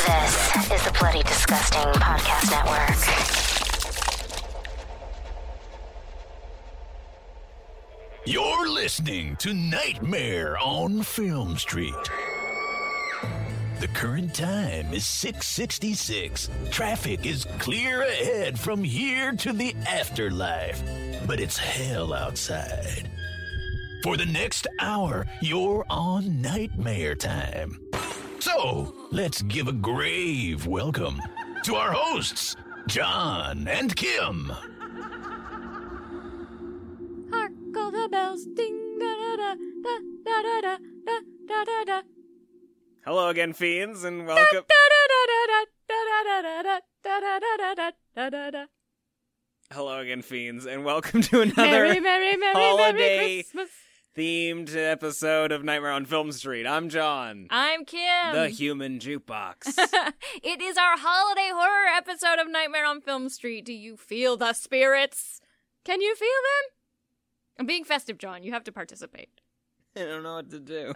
This is the Bloody Disgusting Podcast Network. You're listening to Nightmare on Film Street. The current time is 6:66. Traffic is clear ahead from here to the afterlife, but it's hell outside. For the next hour, you're on Nightmare time. So, let's give a grave welcome to our hosts, John and Kim. Hark all the bells, ding da da da da da da da da da da. Hello again, fiends, and welcome. Hello again, fiends, and welcome to another holiday-themed episode of Nightmare on Film Street. I'm John. I'm Kim. The human jukebox. It is our holiday horror episode of Nightmare on Film Street. Do you feel the spirits? Can you feel them? I'm being festive, John. You have to participate. I don't know what to do.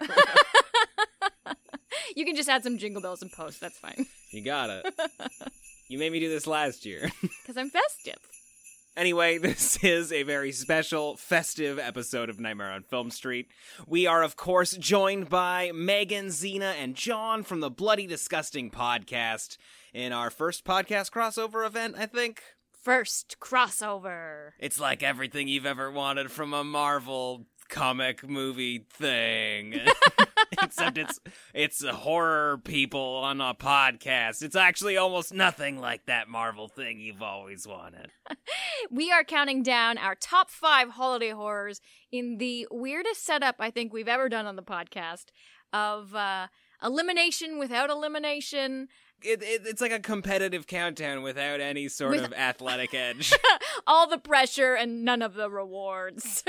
You can just add some jingle bells in post. That's fine. You got it. You made me do this last year. Because I'm festive. Anyway, this is a very special, festive episode of Nightmare on Film Street. We are, of course, joined by Megan, Xena, and John from the Bloody Disgusting podcast in our first podcast crossover event, I think. First crossover. It's like everything you've ever wanted from a Marvel comic movie thing. Except it's horror people on a podcast. It's actually almost nothing like that Marvel thing you've always wanted. We are counting down our top 5 holiday horrors in the weirdest setup I think we've ever done on the podcast of elimination without elimination. It's like a competitive countdown without any sort of athletic edge. All the pressure and none of the rewards.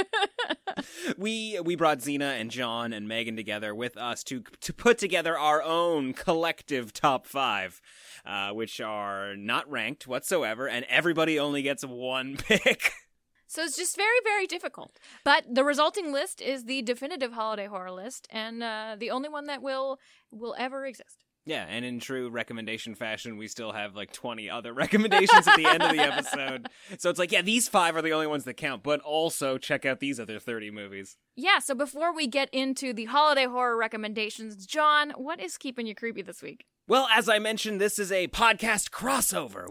We brought Xena and John and Megan together with us to put together our own collective top 5, which are not ranked whatsoever, and everybody only gets one pick. So it's just very, very difficult. But the resulting list is the definitive holiday horror list, and the only one that will ever exist. Yeah, and in true recommendation fashion, we still have like 20 other recommendations at the end of the episode. So it's like, yeah, these 5 are the only ones that count, but also check out these other 30 movies. Yeah, so before we get into the holiday horror recommendations, John, what is keeping you creepy this week? Well, as I mentioned, this is a podcast crossover.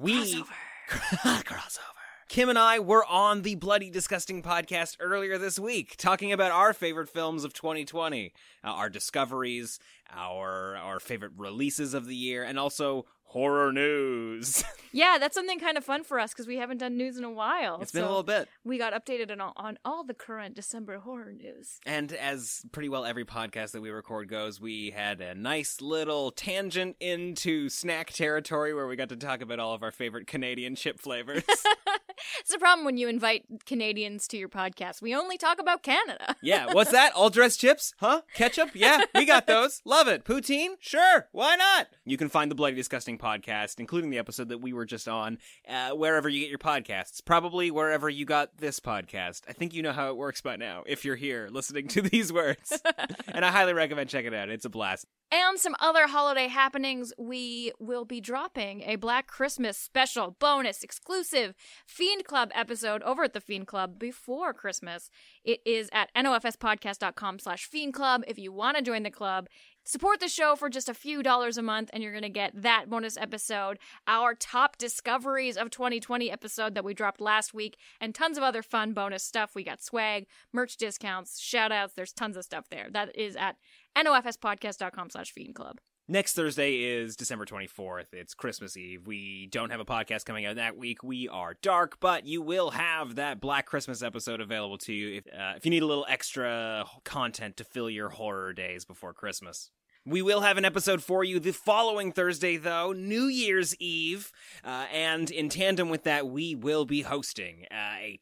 Crossover. Kim and I were on the Bloody Disgusting podcast earlier this week, talking about our favorite films of 2020, our discoveries, our favorite releases of the year, and also horror news. Yeah, that's something kind of fun for us because we haven't done news in a while. It's been a little bit. We got updated on all the current December horror news. And as pretty well every podcast that we record goes, we had a nice little tangent into snack territory where we got to talk about all of our favorite Canadian chip flavors. It's the problem when you invite Canadians to your podcast. We only talk about Canada. Yeah, what's that? All-dressed chips? Huh? Ketchup? Yeah, we got those. Love it. Poutine? Sure, why not? You can find the Bloody Disgusting podcast, including the episode that we were just on, wherever you get your podcasts. Probably wherever you got this podcast. I think you know how it works by now, if you're here listening to these words. And I highly recommend checking it out. It's a blast. And some other holiday happenings, we will be dropping a Black Christmas special, bonus, exclusive Fiend Club episode over at the Fiend Club before Christmas. It is at nofspodcast.com/Fiend Club. If you want to join the club, support the show for just a few dollars a month, and you're going to get that bonus episode, our top discoveries of 2020 episode that we dropped last week, and tons of other fun bonus stuff. We got swag, merch discounts, shout-outs. There's tons of stuff there. That is at nofspodcast.com/Fiend Club. Next Thursday is December 24th. It's Christmas Eve. We don't have a podcast coming out that week. We are dark, but you will have that Black Christmas episode available to you if you need a little extra content to fill your horror days before Christmas. We will have an episode for you the following Thursday, though, New Year's Eve, and in tandem with that, we will be hosting a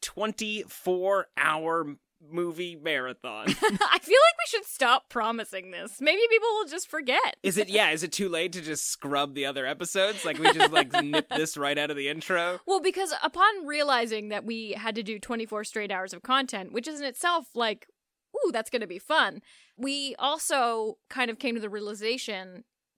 24-hour movie marathon. I feel like we should stop promising this. Maybe people will just forget. Is it too late to just scrub the other episodes? Like, we just, nip this right out of the intro? Well, because upon realizing that we had to do 24 straight hours of content, which is in itself, ooh, that's going to be fun, we also kind of came to the realization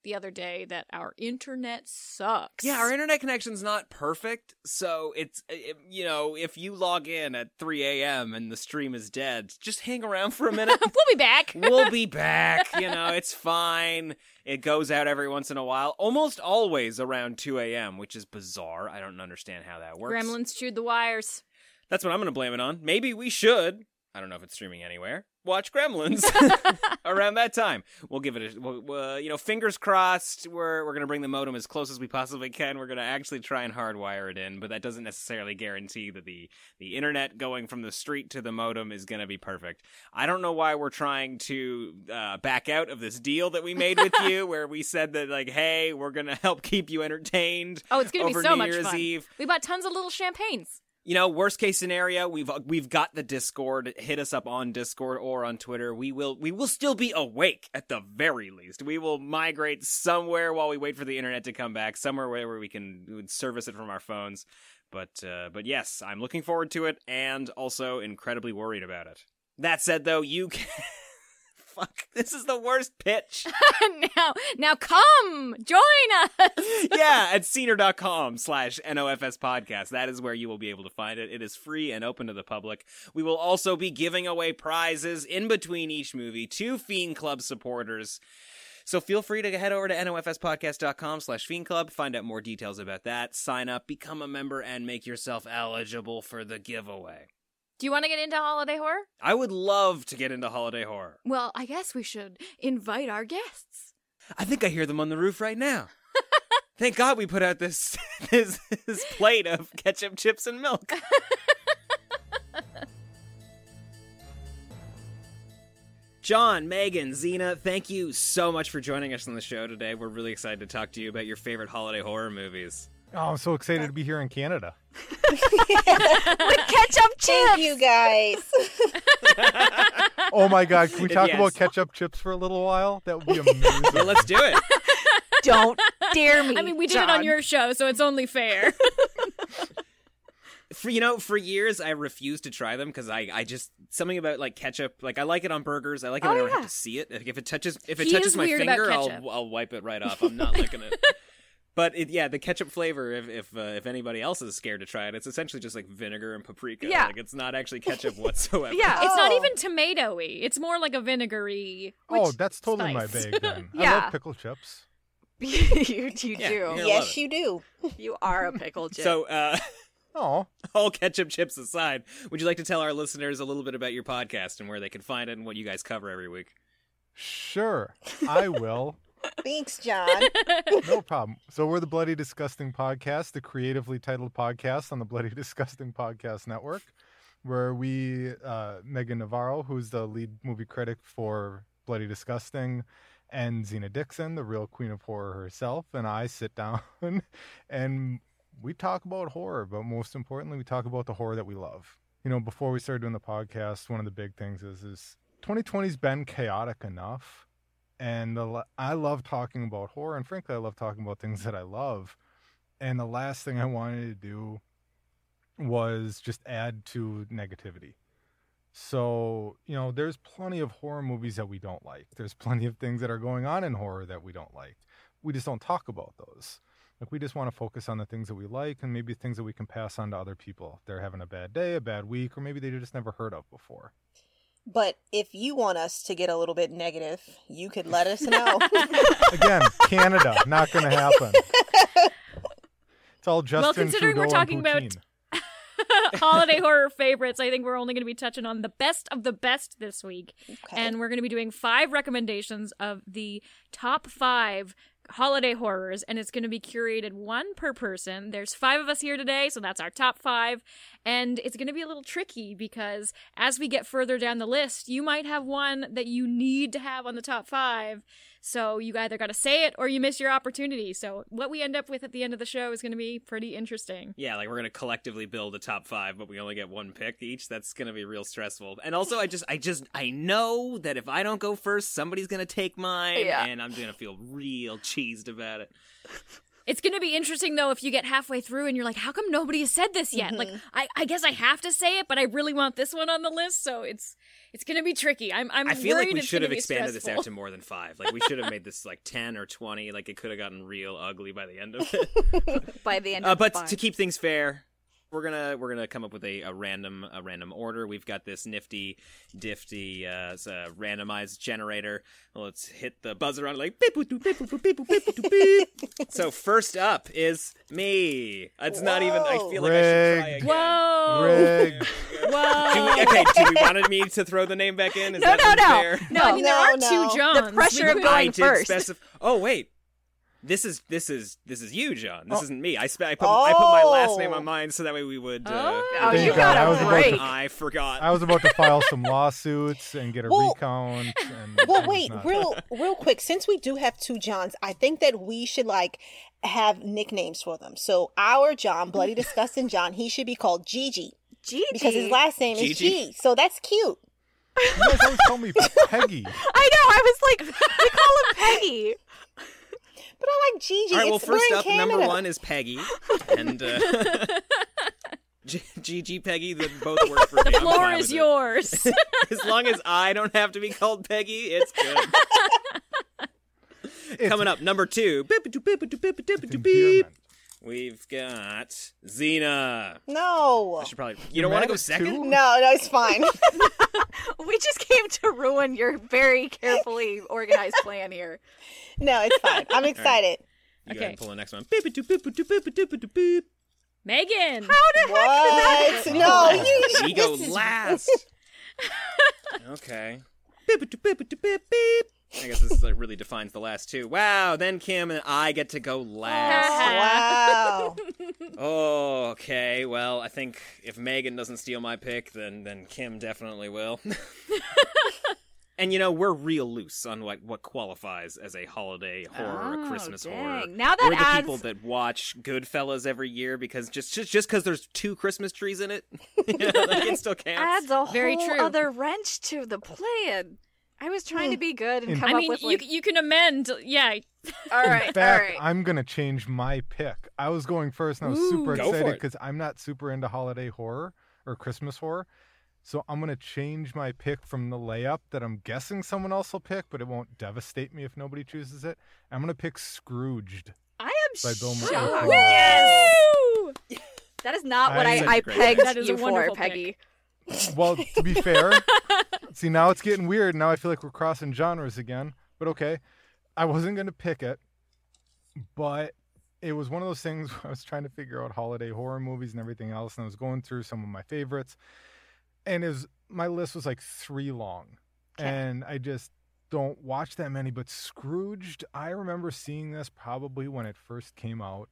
the other day that our internet sucks. Yeah, our internet connection's not perfect, so if you log in at 3 a.m. and the stream is dead, just hang around for a minute. We'll be back. We'll be back. It's fine. It goes out every once in a while, almost always around 2 a.m., which is bizarre. I don't understand how that works. Gremlins chewed the wires. That's what I'm going to blame it on. Maybe we should. I don't know if it's streaming anywhere. Watch Gremlins around that time. We'll give it fingers crossed. We're going to bring the modem as close as we possibly can. We're going to actually try and hardwire it in, but that doesn't necessarily guarantee that the internet going from the street to the modem is going to be perfect. I don't know why we're trying to back out of this deal that we made with you, where we said that, like, hey, we're going to help keep you entertained. Oh, it's going to be so New much Year's fun. Eve. We bought tons of little champagnes. Worst case scenario, we've got the Discord. Hit us up on Discord or on Twitter. We will still be awake at the very least. We will migrate somewhere while we wait for the internet to come back, somewhere where we would service it from our phones. But yes, I'm looking forward to it and also incredibly worried about it. That said, though, you can... Fuck, this is the worst pitch. Now come, join us. Yeah, at scener.com/NOFS podcast. That is where you will be able to find it. It is free and open to the public. We will also be giving away prizes in between each movie to Fiend Club supporters. So feel free to head over to nofspodcast.com/Fiend Club, find out more details about that, sign up, become a member, and make yourself eligible for the giveaway. Do you want to get into holiday horror? I would love to get into holiday horror. Well, I guess we should invite our guests. I think I hear them on the roof right now. Thank God we put out this plate of ketchup, chips, and milk. John, Megan, Xena, thank you so much for joining us on the show today. We're really excited to talk to you about your favorite holiday horror movies. Oh, I'm so excited to be here in Canada. With ketchup chips! Thank you, guys. Oh my God, can we talk Yes. about ketchup chips for a little while? That would be amazing. Yeah, let's do it. Don't dare me. I mean, we did it on your show, so it's only fair. For years I refused to try them because I just something about like ketchup, like I like it on burgers. I like it when I don't have to see it. Like, if it touches my weird about finger, ketchup. I'll wipe it right off. I'm not licking it. But the ketchup flavor, if anybody else is scared to try it, it's essentially just like vinegar and paprika. Yeah. Like it's not actually ketchup whatsoever. Yeah, it's not Oh. even tomatoey. It's more like a vinegary. Oh, which that's totally my spice. bag then. I Yeah. love pickle chips. you do. Yeah, you're gonna love Yes, it. you do. You are a pickle chip. So, Oh, all ketchup chips aside, would you like to tell our listeners a little bit about your podcast and where they can find it and what you guys cover every week? sure. I will. Thanks, John. No problem. So we're the Bloody Disgusting Podcast, the creatively titled podcast on the Bloody Disgusting Podcast Network, where we, Megan Navarro, who's the lead movie critic for Bloody Disgusting, and Xena Dixon, the real queen of horror herself, and I sit down and we talk about horror, but most importantly, we talk about the horror that we love. Before we started doing the podcast, one of the big things is 2020's been chaotic enough. And I love talking about horror, and frankly, I love talking about things that I love. And the last thing I wanted to do was just add to negativity. So, there's plenty of horror movies that we don't like. There's plenty of things that are going on in horror that we don't like. We just don't talk about those. Like, we just want to focus on the things that we like and maybe things that we can pass on to other people. If they're having a bad day, a bad week, or maybe they just never heard of before. But if you want us to get a little bit negative, you could let us know. Again, Canada, not going to happen. It's all Justin considering Trudeau we're talking and about poutine. holiday horror favorites, I think we're only going to be touching on the best of the best this week. Okay. And we're going to be doing 5 recommendations of the top 5 holiday horrors, and it's going to be curated one per person. There's 5 of us here today, so that's our top 5. And it's going to be a little tricky because as we get further down the list, you might have one that you need to have on the top 5. So you either got to say it or you miss your opportunity. So what we end up with at the end of the show is going to be pretty interesting. Yeah, like we're going to collectively build a top 5, but we only get one pick each. That's going to be real stressful. And also, I know that if I don't go first, somebody's going to take mine, Yeah. and I'm going to feel real cheesed about it. It's going to be interesting, though, if you get halfway through and you're like, how come nobody has said this yet? Like, I guess I have to say it, but I really want this one on the list, so it's going to be tricky. I feel like worried we it's should gonna have be expanded this stressful. out to more than 5. Like, we should have made this like 10 or 20. Like, it could have gotten real ugly by the end of it. By the end of But 5. to keep things fair, we're gonna come up with a random order. We've got this nifty randomized generator. Let's hit the buzzer on like beep, boop, doop, beep, boop, boop, beep, boop, beep, boop, beep. So first up is me. It's not even. I feel like I should try again. Whoa! Rigged. Whoa! Do we wanted me to throw the name back in? Is No, that no, no. unfair? No, I mean, there are no. two Johns. The pressure of We- going I did first. Oh wait, this is you, John. This isn't me. I put my last name on mine so that way we would. Oh, There you you got go. I was a about break. I forgot. I was about to file some lawsuits and get a Well- recount. And Well, I was wait, not. real quick. Since we do have 2 Johns, I think that we should like have nicknames for them. So our John, Bloody Disgusting John, he should be called Gigi Gigi. because his last name is Gigi. G. So that's cute. You guys always call me Peggy. I know. I was like, we call him Peggy. But I like Gigi. All right, well, We're first in up, Canada. number 1 is Peggy. And Gigi, Peggy, that both work for me. The I'm floor fine is with it. yours. As long as I don't have to be called Peggy, it's good. Coming up, number 2. It's endearment. We've got Xena. No. I should probably. You don't want to go second? Two? No, it's fine. We just came to ruin your very carefully organized plan here. No, it's fine. I'm excited. You go ahead Okay. and pull the next one. Megan. What? No, you. We go this is- last. Okay. I guess this like really defines the last 2. Wow, then Kim and I get to go last. Wow. Oh, okay. Well, I think if Megan doesn't steal my pick, then Kim definitely will. And we're real loose on what qualifies as a holiday horror or a Christmas dang. horror. Now that we're the adds- people that watch Goodfellas every year because just because there's 2 Christmas trees in it, like it still counts. Adds a Very whole true. other wrench to the plan. I was trying to be good and come I up mean, with like, you can amend. Yeah. all right, In fact, all right. I'm going to change my pick. I was going first and I was Ooh. super Go for excited it. because I'm not super into holiday horror or Christmas horror. So I'm going to change my pick from the layup that I'm guessing someone else will pick, but it won't devastate me if nobody chooses it. I'm going to pick Scrooged. I am By Bill Murray. shocked. Woo! Yes! That is not what I- I Great pegged pick. That is a you for, wonderful Peggy. Well, to be fair, see, now it's getting weird. Now I feel like we're crossing genres again. But okay, I wasn't going to pick it, but it was one of those things where I was trying to figure out holiday horror movies and everything else, and I was going through some of my favorites. And my list was like 3 long, and I just don't watch that many. But Scrooged, I remember seeing this probably when it first came out,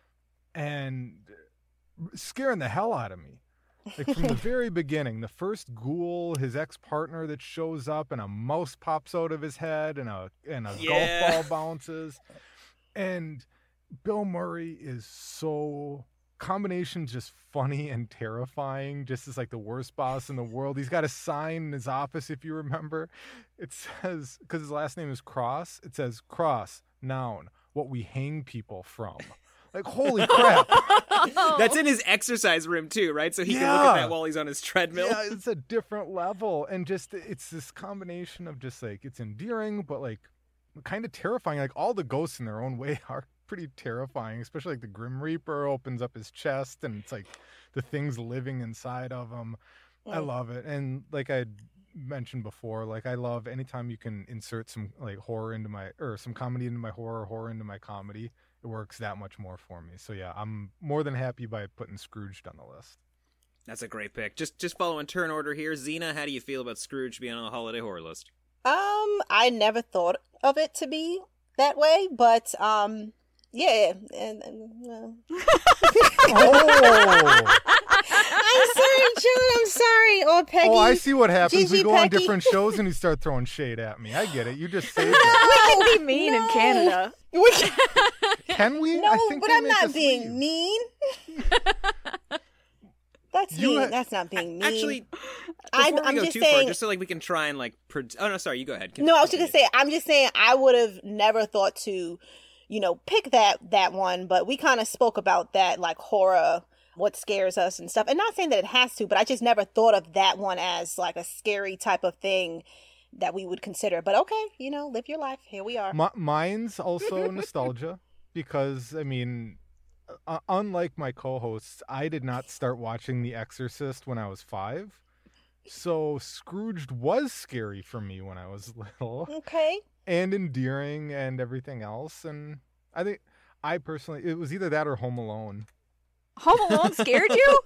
and scaring the hell out of me. Like from the very beginning, the first ghoul, his ex-partner that shows up, and a mouse pops out of his head, and a Yeah. golf ball bounces, and Bill Murray is so combination's just funny and terrifying, just as like the worst boss in the world. He's got a sign in his office, if you remember. It says, because his last name is Cross, it says Cross, noun, what we hang people from. Like, holy crap. That's in his exercise room too, right? So he can look Yeah. at that while he's on his treadmill. Yeah, it's a different level. And just, it's this combination of just like, it's endearing, but like kind of terrifying. Like all the ghosts in their own way are pretty terrifying, especially like the Grim Reaper opens up his chest and it's like the things living inside of him. I love it. And like I mentioned before, like I love anytime you can insert some like horror into some comedy into my horror into my comedy. It works that much more for me. So yeah, I'm more than happy by putting Scrooged on the list. That's a great pick. Just following turn order here. Xena, how do you feel about Scrooge being on a holiday horror list? I never thought of it to be that way, but yeah. Oh, I'm sorry, John. I'm sorry. Or Peggy. oh, I see what happens. Gigi, We go on Peggy. different shows and you start throwing shade at me. I get it. You just saved it. We can be mean in Canada. Can we? No, I think but they I'm make not us being leave. mean. That's You mean. ha- That's not being mean. Actually, I'm before we go just too saying. far, just so like we can try and like. Oh no, sorry. You go ahead. No, I was just gonna say. I'm just saying. I would have never thought to pick that one, but we kind of spoke about that, like horror, what scares us and stuff. And not saying that it has to, but I just never thought of that one as like a scary type of thing that we would consider. But okay, live your life. Here we are. Mine's also nostalgia because, I mean, unlike my co-hosts, I did not start watching The Exorcist when I was 5. So Scrooged was scary for me when I was little. Okay. And endearing and everything else. And I think I personally, it was either that or Home Alone. Home Alone scared you?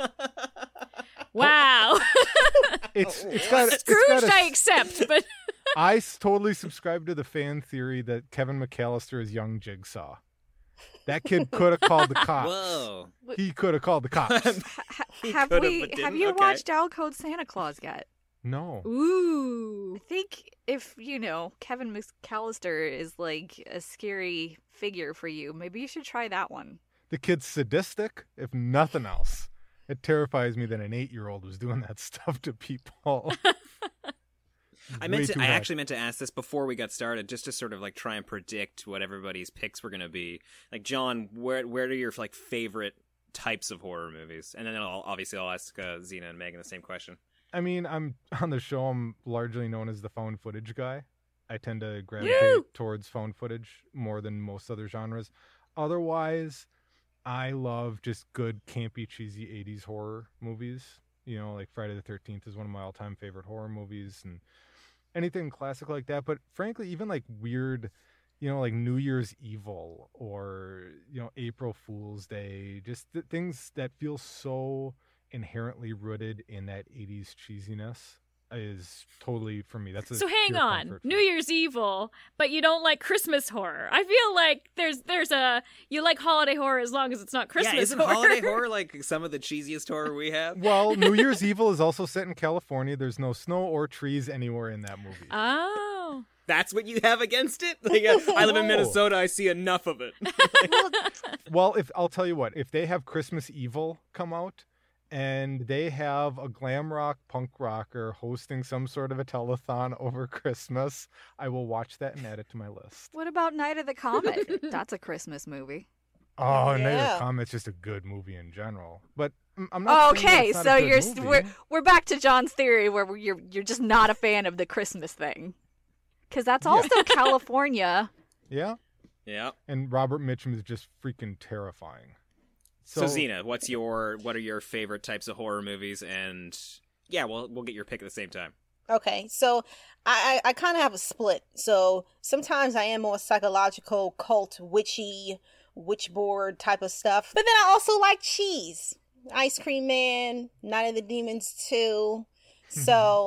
Wow. It's got Scrooged, I accept, but I totally subscribe to the fan theory that Kevin McAllister is young Jigsaw. That kid could have called the cops. Whoa. He could have called the cops. Have you Okay. watched Owl Code Santa Claus yet? No. ooh. I think if, Kevin McAllister is like a scary figure for you, maybe you should try that one. The kid's sadistic, if nothing else. It terrifies me that an 8-year-old was doing that stuff to people. I actually meant to ask this before we got started, just to sort of like try and predict what everybody's picks were going to be. Like, John, where are your like favorite types of horror movies? And then I'll ask Zena and Megan the same question. I mean, I'm on the show. I'm largely known as the found footage guy. I tend to gravitate towards found footage more than most other genres. Otherwise, I love just good, campy, cheesy 80s horror movies. Like Friday the 13th is one of my all-time favorite horror movies, and anything classic like that. But frankly, even like weird, like New Year's Evil or, April Fool's Day, just things that feel so inherently rooted in that 80s cheesiness is totally for me. That's So hang on, New Year's Evil, but you don't like Christmas horror. I feel like you like holiday horror as long as it's not Christmas isn't horror. holiday horror like some of the cheesiest horror we have? Well, New Year's Evil is also set in California. There's no snow or trees anywhere in that movie. Oh. That's what you have against it? Like, I live in Minnesota. I see enough of it. Well, I'll tell you what, if they have Christmas Evil come out and they have a glam rock punk rocker hosting some sort of a telethon over Christmas, I will watch that and add it to my list. What about Night of the Comet? That's a Christmas movie. Oh, Night of Yeah. the Comet's just a good movie in general. But I'm not saying that Okay, it's not so a good movie. we're back to John's theory where you're just not a fan of the Christmas thing. Because that's also California. Yeah, Yeah. and Robert Mitchum is just freaking terrifying. So Zena, what are your favorite types of horror movies? And yeah, we'll get your pick at the same time. Okay, so I kind of have a split. So sometimes I am more psychological, cult, witchy, witchboard type of stuff. But then I also like cheese. Ice Cream Man, Night of the Demons 2. So,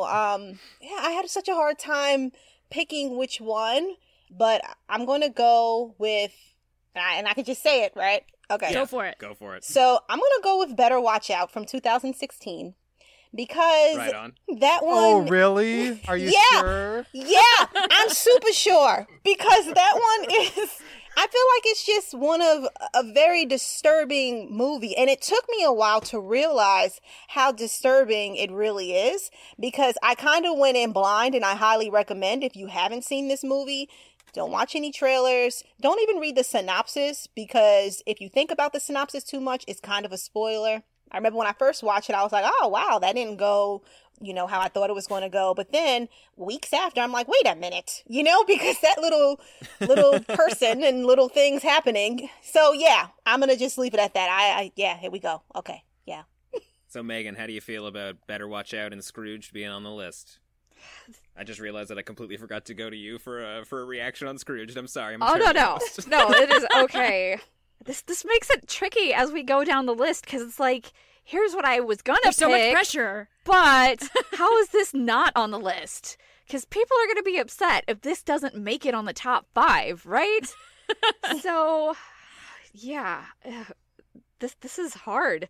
I had such a hard time picking which one. But I'm going to go with, and I can just say it, right? Okay. Go for it. Go for it. So I'm going to go with Better Watch Out from 2016. Because Right on. that one... Oh, really? Are you Yeah. sure? Yeah, I'm super sure because that one is, I feel like it's just one of a very disturbing movie. And it took me a while to realize how disturbing it really is because I kind of went in blind, and I highly recommend if you haven't seen this movie, don't watch any trailers. Don't even read the synopsis because if you think about the synopsis too much, it's kind of a spoiler. I remember when I first watched it, I was like, oh, wow, that didn't go, how I thought it was going to go. But then weeks after, I'm like, wait a minute, because that little person and little things happening. So, yeah, I'm going to just leave it at that. Yeah, here we go. Okay, yeah. So Megan, how do you feel about Better Watch Out and Scrooge being on the list? I just realized that I completely forgot to go to you for a reaction on Scrooge. I'm sorry. No, it is okay. This makes it tricky as we go down the list because it's like, here's what I was gonna There's pick, so much pressure. but how is this not on the list? Because people are gonna be upset if this doesn't make it on the top 5, right? So, yeah, this is hard.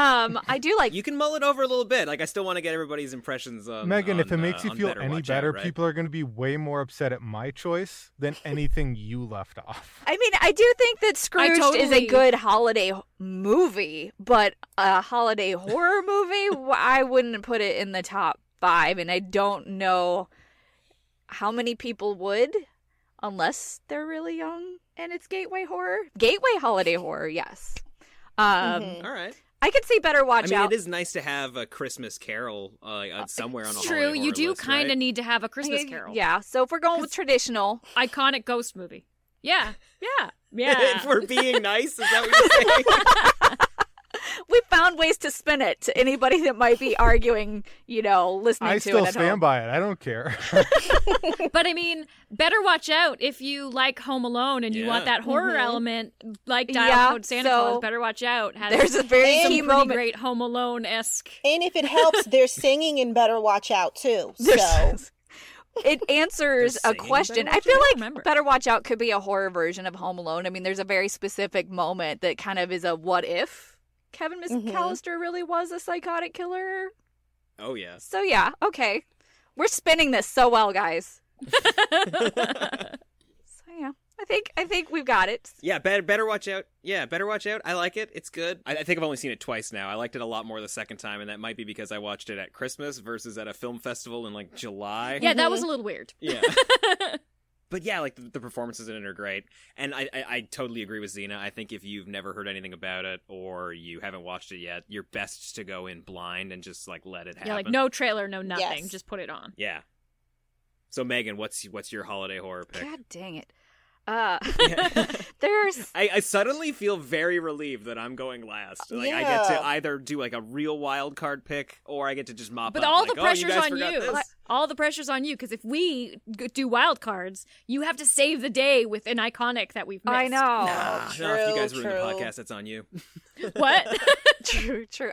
I do like. You can mull it over a little bit. Like, I still want to get everybody's impressions on Megan, if it makes you on feel Better any Watch better, Out, right? people are going to be way more upset at my choice than anything you left off. I mean, I do think that Scrooge is a good holiday movie, but a holiday horror movie, I wouldn't put it in the top 5, and I don't know how many people would. unless they're really young and it's gateway horror. Gateway holiday horror, yes. All right. I could see Better Watch I mean, Out. it is nice to have a Christmas Carol somewhere on a It's holiday true. You horror do list, kind of right? need to have a Christmas Carol. Yeah, so if we're going with traditional, Iconic ghost movie. Yeah. If Yeah. we're being nice, is that what you're saying? we found ways to spin it to anybody that might be arguing, listening I to it still at stand home. by it. I don't care. But I mean, better watch out if you like Home Alone and you want that horror element, like Dial Yeah, Code Santa so Claus. Better watch out. Has There's a very some key pretty moment. great Home Alone-esque. And if it helps, they're singing in Better Watch Out too. So It answers They're a saying question. Better I Watch feel Out? like Remember. Better Watch Out could be a horror version of Home Alone. I mean, there's a very specific moment that kind of is a what if Kevin McAllister really was a psychotic killer. Oh, yeah. So yeah, okay. We're spinning this so well, guys. So yeah, I think we've got it. Yeah, better watch out. Yeah, better watch out. I like it. It's good. I think I've only seen it twice now. I liked it a lot more the second time, and that might be because I watched it at Christmas versus at a film festival in like July. Yeah, that was a little weird. Yeah. But yeah, like the performances in it are great, and I totally agree with Xena. I think if you've never heard anything about it or you haven't watched it yet, you're best to go in blind and just like let it happen. Yeah, like no trailer, no nothing. Yes. Just put it on. Yeah. So Megan, what's your holiday horror pick? God dang it. There's I suddenly feel very relieved that I'm going last. Like I get to either do like a real wild card pick or I get to just mop But up. all like, the oh, pressure's guys on forgot you. this. All the pressure's on you because if we do wild cards, you have to save the day with an iconic that we've missed. I know. No, if you guys ruin the true. podcast, that's on you. What? True.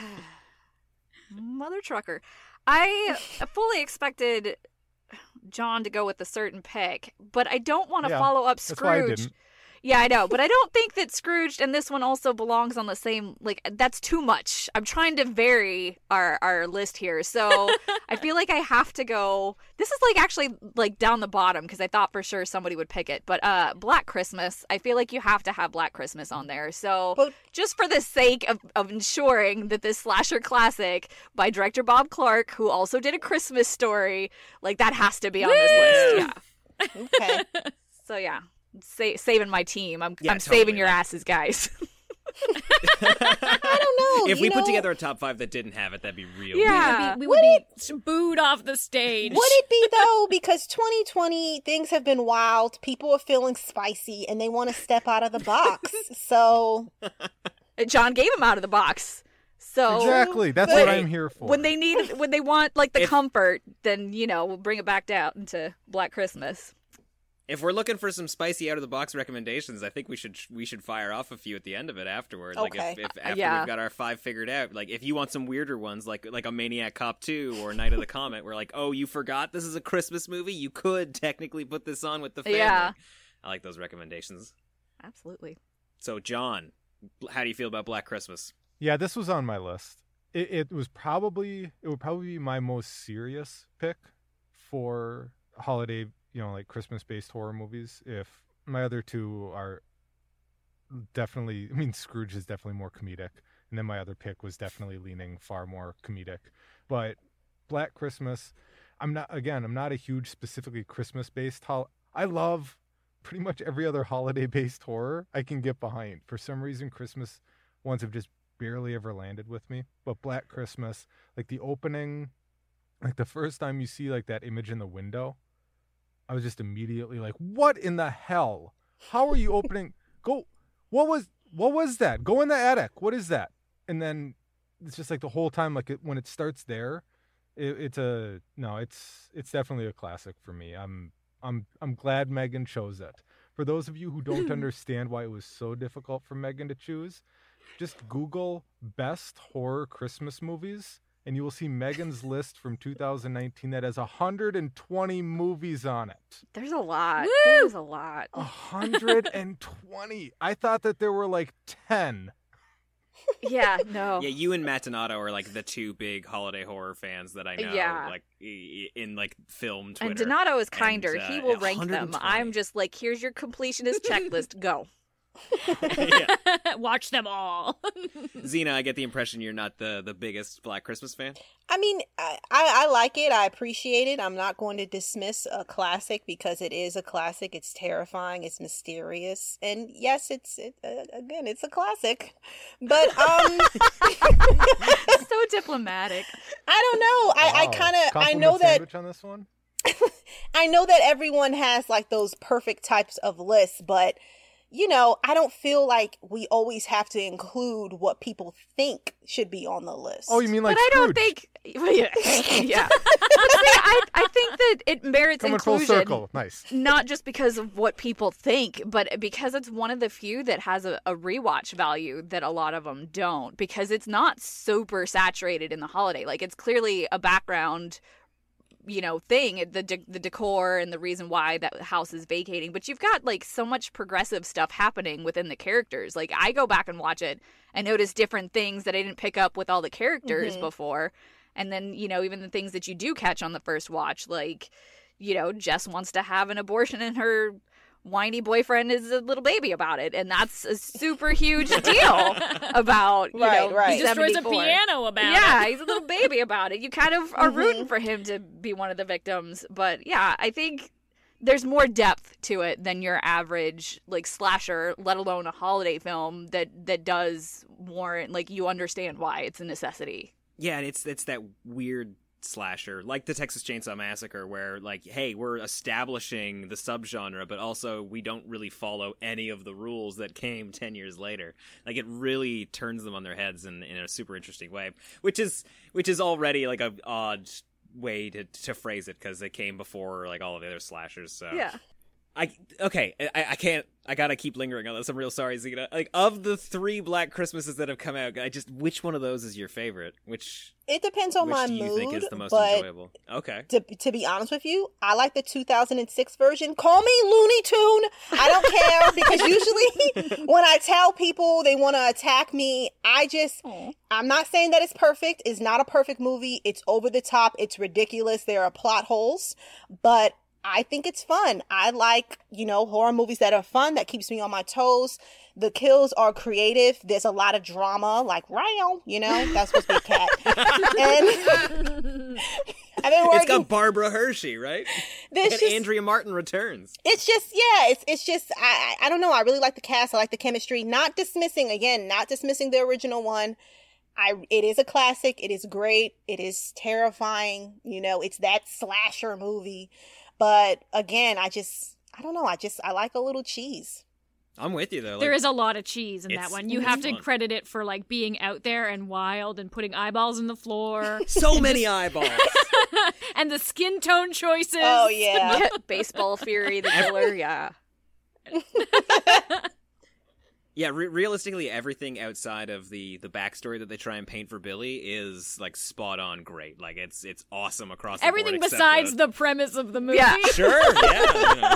Mother trucker. I fully expected John to go with a certain pick, but I don't want to Yeah, follow up that's why I Scrooge. didn't. Yeah, I know, but I don't think that Scrooge and this one also belongs on the same, like, that's too much. I'm trying to vary our list here, so I feel like I have to go, this is, like, actually, like, down the bottom, because I thought for sure somebody would pick it, but Black Christmas, I feel like you have to have Black Christmas on there, so But- just for the sake of ensuring that this slasher classic by director Bob Clark, who also did A Christmas Story, like, that has to be on this list, yeah. okay. So, yeah. Saving my team. I'm Yeah, saving totally, your like- asses, guys. I don't know. If we put together a top 5 that didn't have it, that'd be real. Yeah. We would be booed off the stage. Would it be though? Because 2020 things have been wild. People are feeling spicy and they want to step out of the box. So John gave him out of the box. So Exactly. That's But- what I'm here for. when they want like the If- comfort, then we'll bring it back down into Black Christmas. If we're looking for some spicy out of the box recommendations, I think we should fire off a few at the end of it afterward. Like Okay. if after Yeah. we've got our 5 figured out, like if you want some weirder ones, like a Maniac Cop 2 or Night of the Comet, we're like, oh, you forgot this is a Christmas movie. You could technically put this on with the family. Yeah. I like those recommendations. Absolutely. So John, how do you feel about Black Christmas? Yeah, this was on my list. It would probably be my most serious pick for holiday, like Christmas-based horror movies. If my other two are definitely, Scrooge is definitely more comedic, and then my other pick was definitely leaning far more comedic. But Black Christmas, I'm not a huge specifically Christmas-based I love pretty much every other holiday-based horror I can get behind. For some reason, Christmas ones have just barely ever landed with me. But Black Christmas, like the opening, like the first time you see like that image in the window, I was just immediately like, what in the hell? How are you opening? What was that? Go in the attic. What is that? And then it's just like the whole time, like when it starts there, it's definitely a classic for me. I'm glad Megan chose it. For those of you who don't understand why it was so difficult for Megan to choose, just Google best horror Christmas movies, and you will see Megan's list from 2019 that has 120 movies on it. There's a lot. Woo! There's a lot. 120. I thought that there were like 10. Yeah, no. Yeah, you and Matt Donato are like the two big holiday horror fans that I know. Yeah. Like in like film Twitter. And Donato is kinder. And, he will rank them. 120. I'm just like, here's your completionist checklist. Go. Watch them all. Xena, I get the impression you're not the biggest Black Christmas fan. I mean, I like it. I appreciate it. I'm not going to dismiss a classic because it is a classic. It's terrifying. It's mysterious. And yes, again, it's a classic. But So diplomatic. I don't know. I know that sandwich on this one. I know that everyone has like those perfect types of lists, but I don't feel like we always have to include what people think should be on the list. Oh, you mean like But I don't Scrooge? think. Yeah. But see, I think that it merits Coming full inclusion. circle. Nice. Not just because of what people think, but because it's one of the few that has a rewatch value that a lot of them don't. Because it's not super saturated in the holiday. Like, it's clearly a background thing, the decor and the reason why that house is vacating, but you've got like so much progressive stuff happening within the characters. Like, I go back and watch it and notice different things that I didn't pick up with all the characters before. And then, even the things that you do catch on the first watch, like, Jess wants to have an abortion and her whiny boyfriend is a little baby about it, and that's a super huge deal about Right. He destroys a 74. piano about it. Yeah, he's a little baby about it. You kind of are rooting for him to be one of the victims. But yeah, I think there's more depth to it than your average like slasher, let alone a holiday film that does warrant, like, you understand why it's a necessity. Yeah, and it's that weird slasher, like the Texas Chainsaw Massacre, where like, hey, we're establishing the subgenre, but also we don't really follow any of the rules that came 10 years later. Like, it really turns them on their heads in a super interesting way, which is already like a odd way to phrase it, because it came before like all of the other slashers. So Yeah. I can't. I gotta keep lingering on this. I'm real sorry, Xena. Like, of the 3 Black Christmases that have come out, which one of those is your favorite? It depends on my do you mood, think is the most but enjoyable? Okay. to be honest with you, I like the 2006 version. Call me Looney Tune. I don't care, because usually when I tell people they want to attack me, I'm not saying that it's perfect. It's not a perfect movie. It's over the top. It's ridiculous. There are plot holes, but I think it's fun. I like, horror movies that are fun, that keeps me on my toes. The kills are creative. There's a lot of drama, like, that's supposed to be a cat. And I've been working. It's got Barbara Hershey, right? And Andrea Martin returns. It's just, it's just, I don't know. I really like the cast. I like the chemistry. Not dismissing the original one. It is a classic. It is great. It is terrifying. It's that slasher movie. But again, I don't know. I like a little cheese. I'm with you, though. There is a lot of cheese in that one. You have to fun. credit it for like being out there and wild and putting eyeballs in the floor. So many eyeballs. And the skin tone choices. Oh, yeah. Baseball Fury, the killer, yeah. Yeah, realistically, everything outside of the backstory that they try and paint for Billy is like spot on great. Like, it's awesome across the Everything board, except besides the premise of the movie. Yeah. Sure, yeah.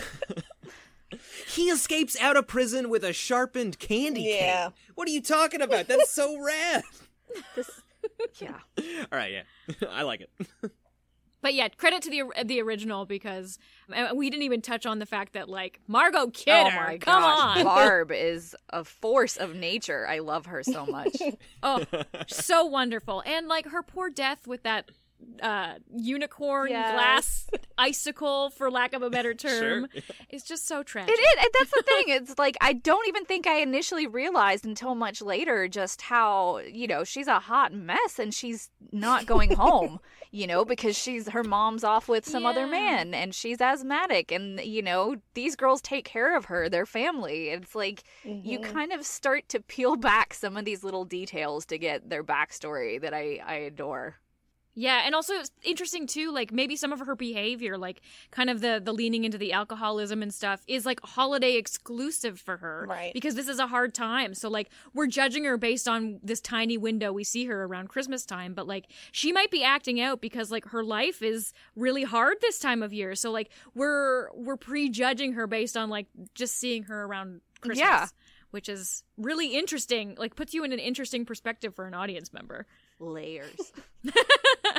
He escapes out of prison with a sharpened candy cane. What are you talking about? That's so rad. Yeah. All right, yeah. I like it. But yeah, credit to the original, because we didn't even touch on the fact that, like, Margot Kidder, Oh my come gosh. on. Barb is a force of nature. I love her so much. Oh, so wonderful. And, like, her poor death with that unicorn glass icicle, for lack of a better term, is just so tragic. It is. That's the thing. It's like, I don't even think I initially realized until much later just how, she's a hot mess and she's not going home, because her mom's off with some other man and she's asthmatic, and, these girls take care of her, their family. It's like, you kind of start to peel back some of these little details to get their backstory that I adore. Yeah, and also it's interesting too, like, maybe some of her behavior, like kind of the leaning into the alcoholism and stuff, is like holiday exclusive for her. Right. Because this is a hard time. So, like, we're judging her based on this tiny window we see her around Christmas time, but, like, she might be acting out because, like, her life is really hard this time of year. So, like, we're prejudging her based on, like, just seeing her around Christmas. Yeah. Which is really interesting, like, puts you in an interesting perspective for an audience member. Layers.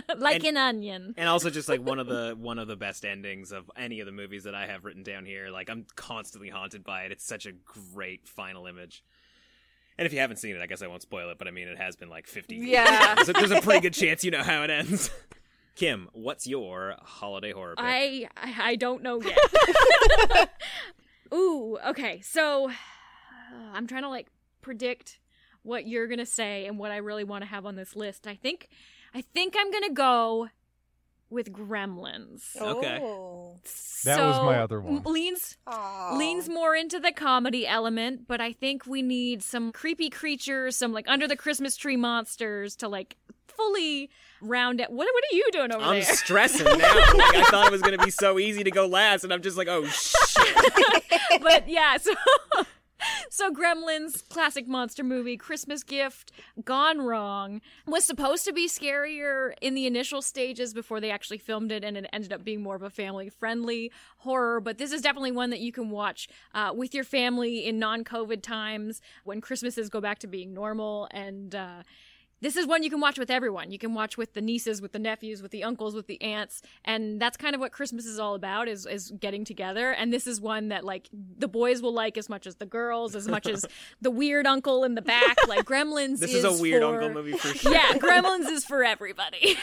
Like an onion. And also just like one of the best endings of any of the movies that I have written down here. Like I'm constantly haunted by it. It's such a great final image. And if you haven't seen it, I guess I won't spoil it, but I mean it has been like 50 years. Yeah. There's a pretty good chance you know how it ends. Kim, what's your holiday horror pick? I don't know yet. Ooh, okay. So I'm trying to like predict what you're gonna say and what I really want to have on this list. I think I'm gonna go with Gremlins. Okay. Oh. That was my other one. Leans Aw. more into the comedy element, but I think we need some creepy creatures, some like under the Christmas tree monsters to like fully round it. What are you doing over I'm there? stressing now. Like, I thought it was going to be so easy to go last, and I'm just like, oh, shit. But yeah, so Gremlins, classic monster movie, Christmas gift, gone wrong, was supposed to be scarier in the initial stages before they actually filmed it, and it ended up being more of a family-friendly horror, but this is definitely one that you can watch with your family in non-COVID times when Christmases go back to being normal, and this is one you can watch with everyone. You can watch with the nieces, with the nephews, with the uncles, with the aunts, and that's kind of what Christmas is all about, is getting together. And this is one that like the boys will like as much as the girls, as much as the weird uncle in the back. Like Gremlins This is a weird for... uncle movie for sure. Yeah, Gremlins is for everybody.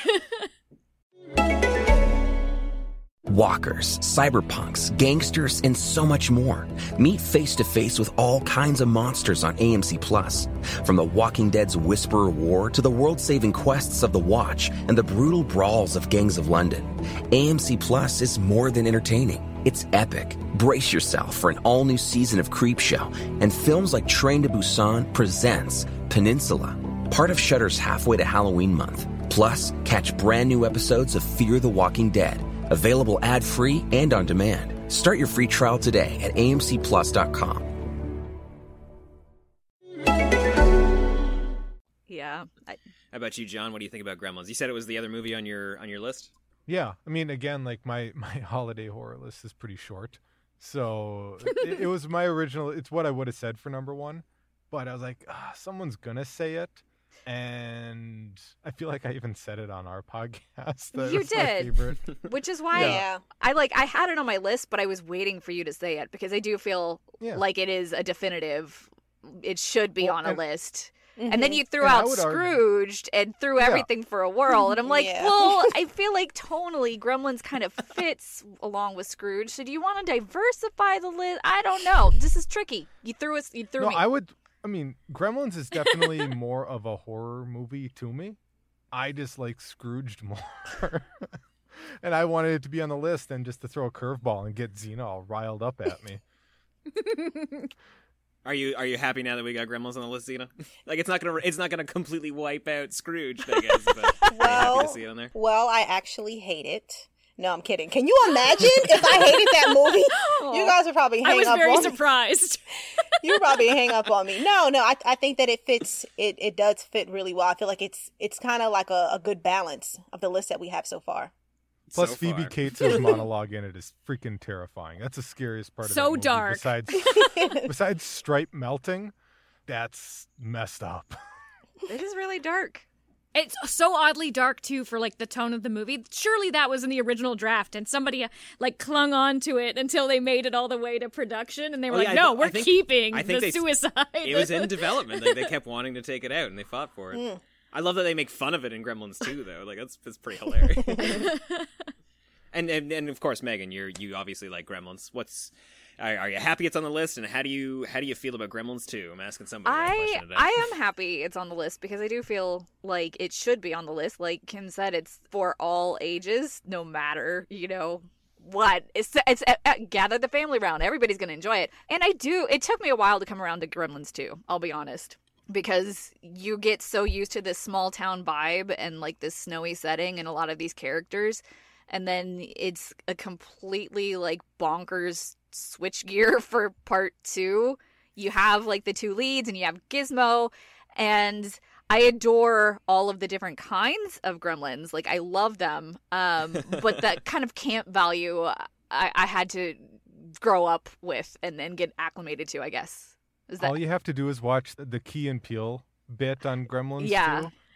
Walkers, cyberpunks, gangsters, and so much more. Meet face to face with all kinds of monsters on AMC Plus. From The Walking Dead's Whisperer War to the world-saving quests of The Watch and the brutal brawls of Gangs of London. AMC Plus is more than entertaining. It's epic. Brace yourself for an all-new season of Creepshow, and films like Train to Busan presents Peninsula, part of Shudder's Halfway to Halloween month. Plus, catch brand new episodes of Fear the Walking Dead. Available ad-free and on demand. Start your free trial today at amcplus.com. Yeah. How about you, John? What do you think about Gremlins? You said it was the other movie on your list? Yeah, I mean, again, like my holiday horror list is pretty short, so it was my original. It's what I would have said for number one, but I was like, someone's gonna say it, and I feel like I even said it on our podcast. That You it was my did. favorite. Which is why Yeah. I had it on my list, but I was waiting for you to say it because I do feel Yeah. like it is a definitive. It should be Well, on a and- list. And then you threw And I out would argue- Scrooged and threw Yeah. everything for a whirl. And I'm like, Yeah. well, I feel like tonally Gremlins kind of fits along with Scrooge. So do you want to diversify the list? I don't know. This is tricky. You threw No, me. I mean, Gremlins is definitely more of a horror movie to me. I just like Scrooged more. And I wanted it to be on the list and just to throw a curveball and get Xena all riled up at me. Are you happy now that we got Gremlins on the list, Zena? Like it's not gonna completely wipe out Scrooge, I guess. But are you happy to see it on there? Well, I actually hate it. No, I'm kidding. Can you imagine if I hated that movie? You guys would probably I hang was up very on me. surprised. You would probably hang up on me. No, I think that it fits. It does fit really well. I feel like it's kind of like a good balance of the list that we have so far. Plus, So Phoebe far. Cates' monologue in it is freaking terrifying. That's the scariest part of So that movie. dark. Besides Stripe melting, that's messed up. It is really dark. It's so oddly dark too for like the tone of the movie. Surely that was in the original draft, and somebody like clung on to it until they made it all the way to production, and they were Well, like, yeah, "No, I we're think- keeping I think the they- suicide." It was in development. Like, they kept wanting to take it out, and they fought for it. I love that they make fun of it in Gremlins 2, though. Like that's pretty hilarious. and of course, Megan, you obviously like Gremlins. Are you happy it's on the list? And how do you feel about Gremlins 2? I'm asking somebody that question today. I am happy it's on the list because I do feel like it should be on the list. Like Kim said, it's for all ages, no matter, what. It's gather the family around. Everybody's going to enjoy it. And it took me a while to come around to Gremlins 2, I'll be honest. Because you get so used to this small town vibe and like this snowy setting and a lot of these characters. And then it's a completely like bonkers switchgear for part 2. You have like the 2 leads and you have Gizmo, and I adore all of the different kinds of gremlins. Like I love them. But that kind of camp value I had to grow up with and then get acclimated to, I guess. All you have to do is watch the Key and Peele bit on Gremlins 2,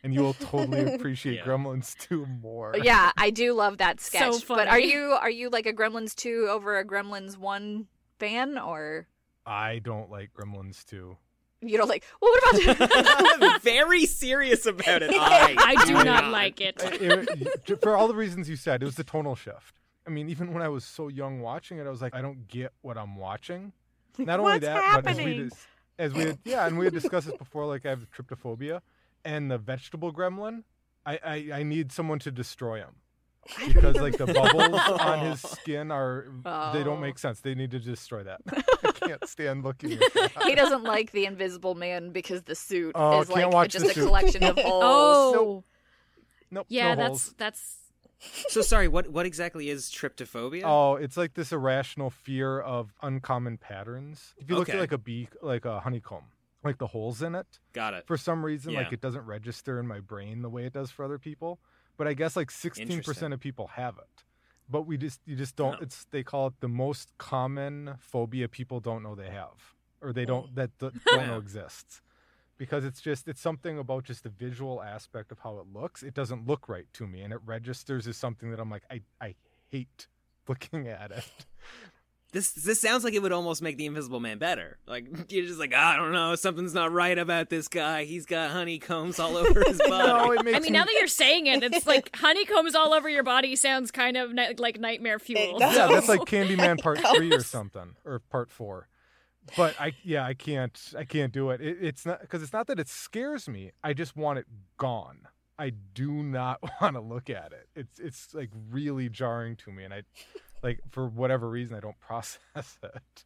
and you will totally appreciate Yeah. Gremlins 2 more. Yeah, I do love that sketch. So But funny. are you like a Gremlins 2 over a Gremlins 1 fan, or I don't like Gremlins 2. you don't like? Well, what about? I'm very serious about it. I do do not like it. For all the reasons you said, it was the tonal shift. I mean, even when I was so young watching it, I was like, I don't get what I'm watching. Not only What's that, happening? but as we had, and we had discussed this before, like I have tryptophobia, and the vegetable gremlin, I need someone to destroy him. Because like the bubbles on his skin they don't make sense. They need to destroy that. I can't stand looking at that. He doesn't like the Invisible Man because the suit Oh, is can't like watch just the a suit. collection of holes. Oh, Nope. yeah, no holes. that's So sorry, what exactly is tryptophobia? Oh, it's like this irrational fear of uncommon patterns. If you look at Okay. like a bee, like a honeycomb, like the holes in it, Got it. for some reason, like Yeah. it doesn't register in my brain the way it does for other people. But I guess like 16% Interesting. of people have it. But you just don't. Oh. They call it the most common phobia people don't know they have, or they don't don't know Wow. exists, because it's something about just the visual aspect of how it looks. It doesn't look right to me, and it registers as something that I'm like I hate looking at it. This sounds like it would almost make the Invisible Man better. Like you're just like, I don't know, something's not right about this guy. He's got honeycombs all over his body. No, it makes I mean, now that you're saying it, it's like honeycombs all over your body sounds kind of like nightmare fuel. does. yeah, So- that's like Candyman Part 3 or does. something, or Part 4. But I can't do it. It's not because it's not that it scares me. I just want it gone. I do not want to look at it. It's like really jarring to me, and I like for whatever reason I don't process it.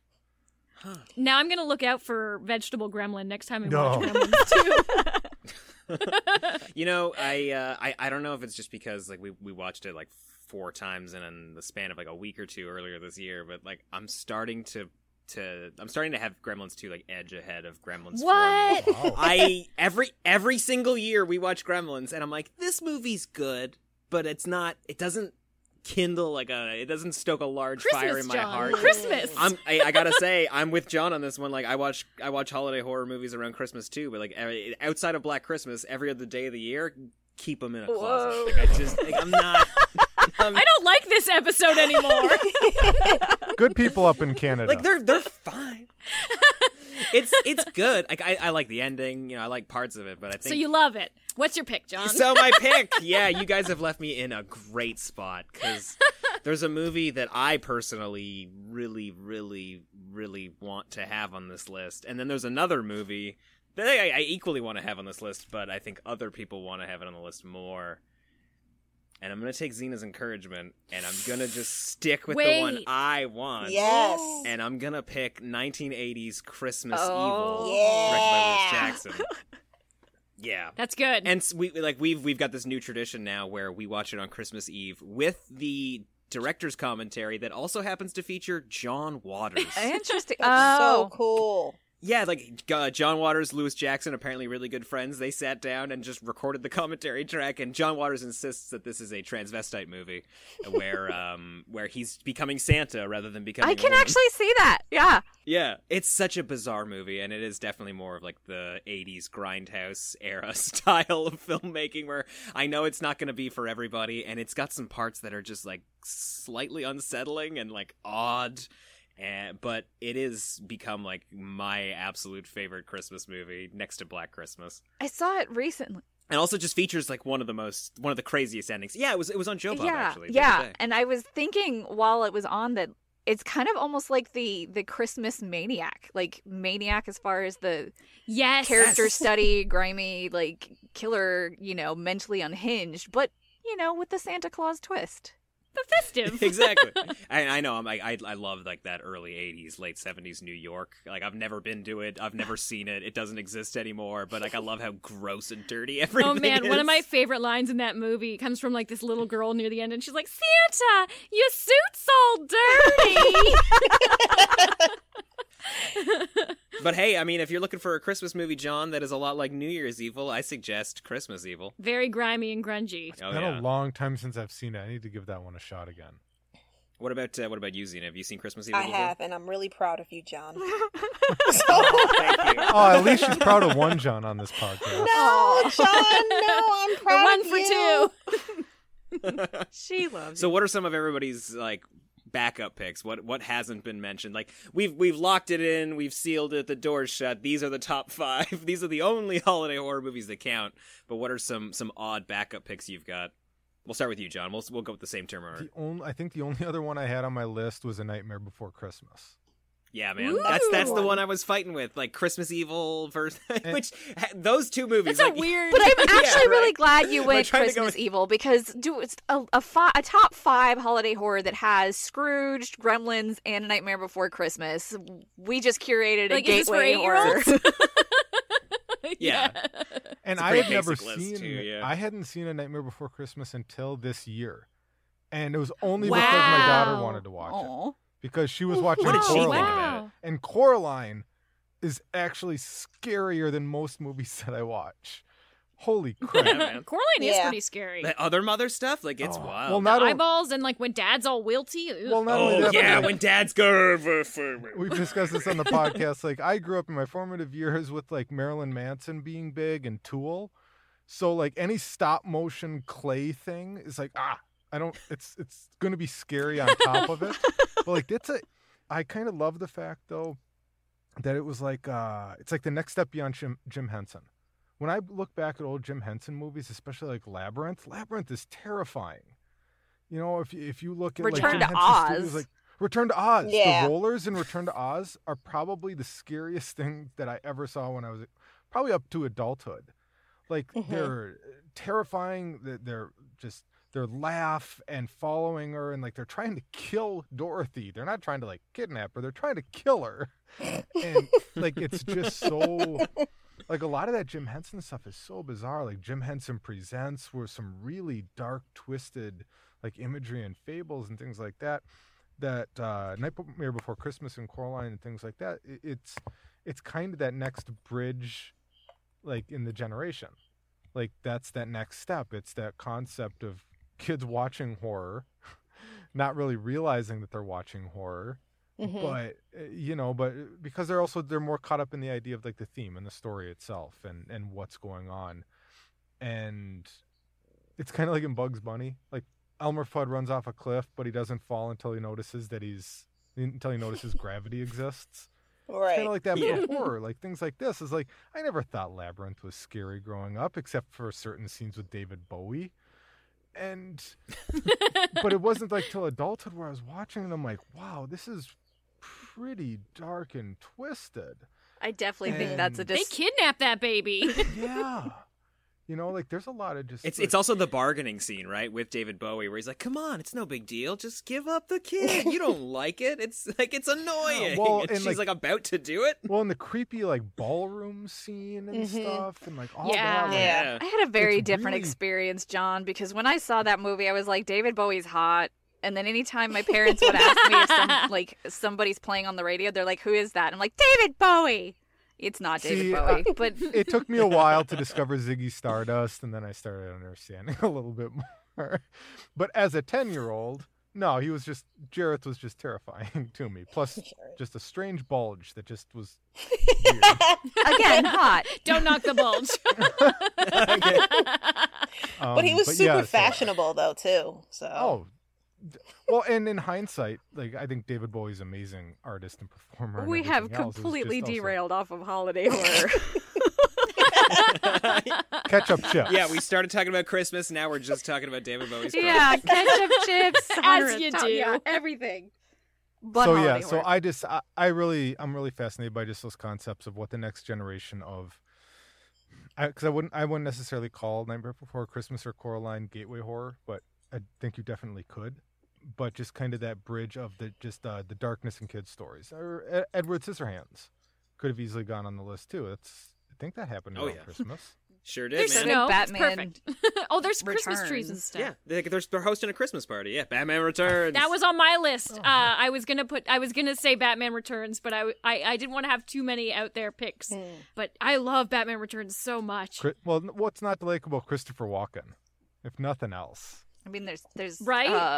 Now I'm gonna look out for Vegetable Gremlin next time we No. watch Gremlins 2. You know, I don't know if it's just because like we watched it like 4 times in the span of like a week or two earlier this year, but like I'm starting to have Gremlins 2 like edge ahead of Gremlins 4. What? Wow. I every single year we watch Gremlins and I'm like, this movie's good, but it doesn't kindle it doesn't stoke a large fire Christmas, in my John. heart. Christmas. I gotta say, I'm with John on this one. Like, I watch holiday horror movies around Christmas too, but like outside of Black Christmas, every other day of the year, keep them in a closet. Whoa. Like, I just, like, I'm not. I don't like this episode anymore. Good people up in Canada. Like they're fine. It's good. Like I like the ending. You know, I like parts of it, but I think So you love it. What's your pick, John? So my pick, yeah, you guys have left me in a great spot because there's a movie that I personally really, really, really want to have on this list, and then there's another movie that I equally want to have on this list, but I think other people want to have it on the list more. And I'm gonna take Zena's encouragement, and I'm gonna just stick with the one Wait. I want. Yes. And I'm gonna pick 1980s Christmas Oh. Evil, directed by Lewis Yeah. Jackson. Yeah. That's good. And we've got this new tradition now where we watch it on Christmas Eve with the director's commentary that also happens to feature John Waters. Interesting. That's Oh, so cool. Yeah, like John Waters, Lewis Jackson, apparently really good friends. They sat down and just recorded the commentary track. And John Waters insists that this is a transvestite movie, where he's becoming Santa rather than becoming. I a can woman. actually see that. Yeah. Yeah, it's such a bizarre movie, and it is definitely more of like the 80s grindhouse era style of filmmaking where I know it's not going to be for everybody, and it's got some parts that are just like slightly unsettling and like odd. But it has become like my absolute favorite Christmas movie next to Black Christmas. I saw it recently. And also just features like one of the craziest endings. Yeah, it was on Joe Bob actually. the other Yeah. day. And I was thinking while it was on that it's kind of almost like the Christmas Maniac. Like Maniac as far as the yes. character study, grimy, like killer, mentally unhinged, but with the Santa Claus twist. The festive. Exactly. I know. I love like that early 80s, late 70s New York. Like I've never been to it. I've never seen it. It doesn't exist anymore. But like I love how gross and dirty everything Oh man, is. one of my favorite lines in that movie comes from like this little girl near the end, and she's like, "Santa, your suit's all dirty." But hey, I mean, if you're looking for a Christmas movie, John, that is a lot like New Year's Evil, I suggest Christmas Evil. Very grimy and grungy. Oh Been yeah. a long time since I've seen it. I need to give that one a shot again. What about you, Zena? Have you seen Christmas Evil I before? have, and I'm really proud of you, John. Thank you. Oh, at least she's proud of one John on this podcast. No, John, no, I'm proud One of for you. two. She loves So what are some of everybody's like backup picks? What hasn't been mentioned? Like we've locked it in, we've sealed it, the door's shut. These are the top 5. These are the only holiday horror movies that count. But what are some odd backup picks you've got? We'll start with you, John. We'll go with the same term. I think the only other one I had on my list was A Nightmare Before Christmas. Yeah, man. Ooh. That's the one I was fighting with, like Christmas Evil versus which those two movies. That's like, a weird. But I'm actually Yeah, really right. glad you went trying to go Christmas with- Evil because it's a top 5 holiday horror that has Scrooge, Gremlins, and Nightmare Before Christmas. We just curated a Like, is this for gateway horror. 8-year-olds? Yeah. And It's a I pretty had never basic list, seen too, yeah. I hadn't seen A Nightmare Before Christmas until this year. And it was only Wow. because my daughter wanted to watch it. Aw. Because she was watching What did she think Coraline. about it? And Coraline is actually scarier than most movies that I watch. Holy crap. Yeah, man. Coraline is Yeah. pretty scary. The other mother stuff, like it's Oh, wild. well, The not only- eyeballs and like when Dad's all wilty. Ugh. well, not only oh that, but, yeah, like, when Dad's go. we've discussed this on the podcast. Like, I grew up in my formative years with like Marilyn Manson being big and Tool. So like any stop motion clay thing is like, it's gonna be scary on top of it. But like I kind of love the fact though that it was like it's like the next step beyond Jim Henson. When I look back at old Jim Henson movies, especially like Labyrinth is terrifying. You know, if you look at Return like Jim to Henson Studios, Oz. like Return to Oz. Yeah. The rollers in Return to Oz are probably the scariest thing that I ever saw when I was probably up to adulthood. Like they're terrifying. Their laugh and following her, and like they're trying to kill Dorothy. They're not trying to like kidnap her. They're trying to kill her. And like it's just so like a lot of that Jim Henson stuff is so bizarre. Like Jim Henson Presents were some really dark, twisted like imagery and fables and things like that. That Nightmare Before Christmas and Coraline and things like that. It's kind of that next bridge, like in the generation. Like that's that next step. It's that concept of kids watching horror, not really realizing that they're watching horror. But but because they're more caught up in the idea of like the theme and the story itself and what's going on. And it's kind of like in Bugs Bunny, like Elmer Fudd runs off a cliff, but he doesn't fall until he notices gravity exists. It's Right. kind of like that with horror, like things like this is like, I never thought Labyrinth was scary growing up, except for certain scenes with David Bowie. But it wasn't like till adulthood where I was watching and I'm like, wow, this is pretty dark and twisted. I definitely think that's a They kidnapped that baby. Yeah. You know, like there's a lot of just It's also the bargaining scene, right, with David Bowie, where he's like, "Come on, it's no big deal. Just give up the kid. You don't like it. It's like it's annoying." well, and and, she's like about to do it. well, and the creepy like ballroom scene and stuff and like all Yeah. that. Like, Yeah. I had a very It's different really- experience, John, because when I saw that movie, I was like, David Bowie's hot. And then anytime my parents would ask me if somebody's playing on the radio, they're like, "Who is that?" I'm like, "David Bowie." It's not David See, Bowie, but It took me a while to discover Ziggy Stardust, and then I started understanding a little bit more. But as a 10-year-old, no, Jareth was just terrifying to me. Plus, just a strange bulge that just was weird. again, hot. Don't knock the bulge. But he was super yeah, so- fashionable though too. So Oh, well, and in hindsight, like I think David Bowie's an amazing artist and performer. And We have everything else. It was completely just also derailed off of holiday horror. ketchup chips. Yeah, we started talking about Christmas. Now we're just talking about David Bowie's. yeah, ketchup chips, As you do. yeah, everything. But So holiday yeah, so horror. I'm really fascinated by just those concepts of what the next generation of, because I wouldn't necessarily call Nightmare Before Christmas or Coraline gateway horror, but I think you definitely could. But just kind of that bridge of the darkness in kids' stories, or Edward Scissorhands could have easily gone on the list too. I think that happened Oh, around yeah. Christmas. Sure did, There's man. snow. Batman It's perfect. Oh, there's Christmas trees and Returns. stuff. Yeah, they're hosting a Christmas party. Yeah, Batman Returns. That was on my list. I was gonna say Batman Returns, but I didn't want to have too many out there picks. But I love Batman Returns so much. Well, what's not to like about Christopher Walken, if nothing else? I mean, there's Right?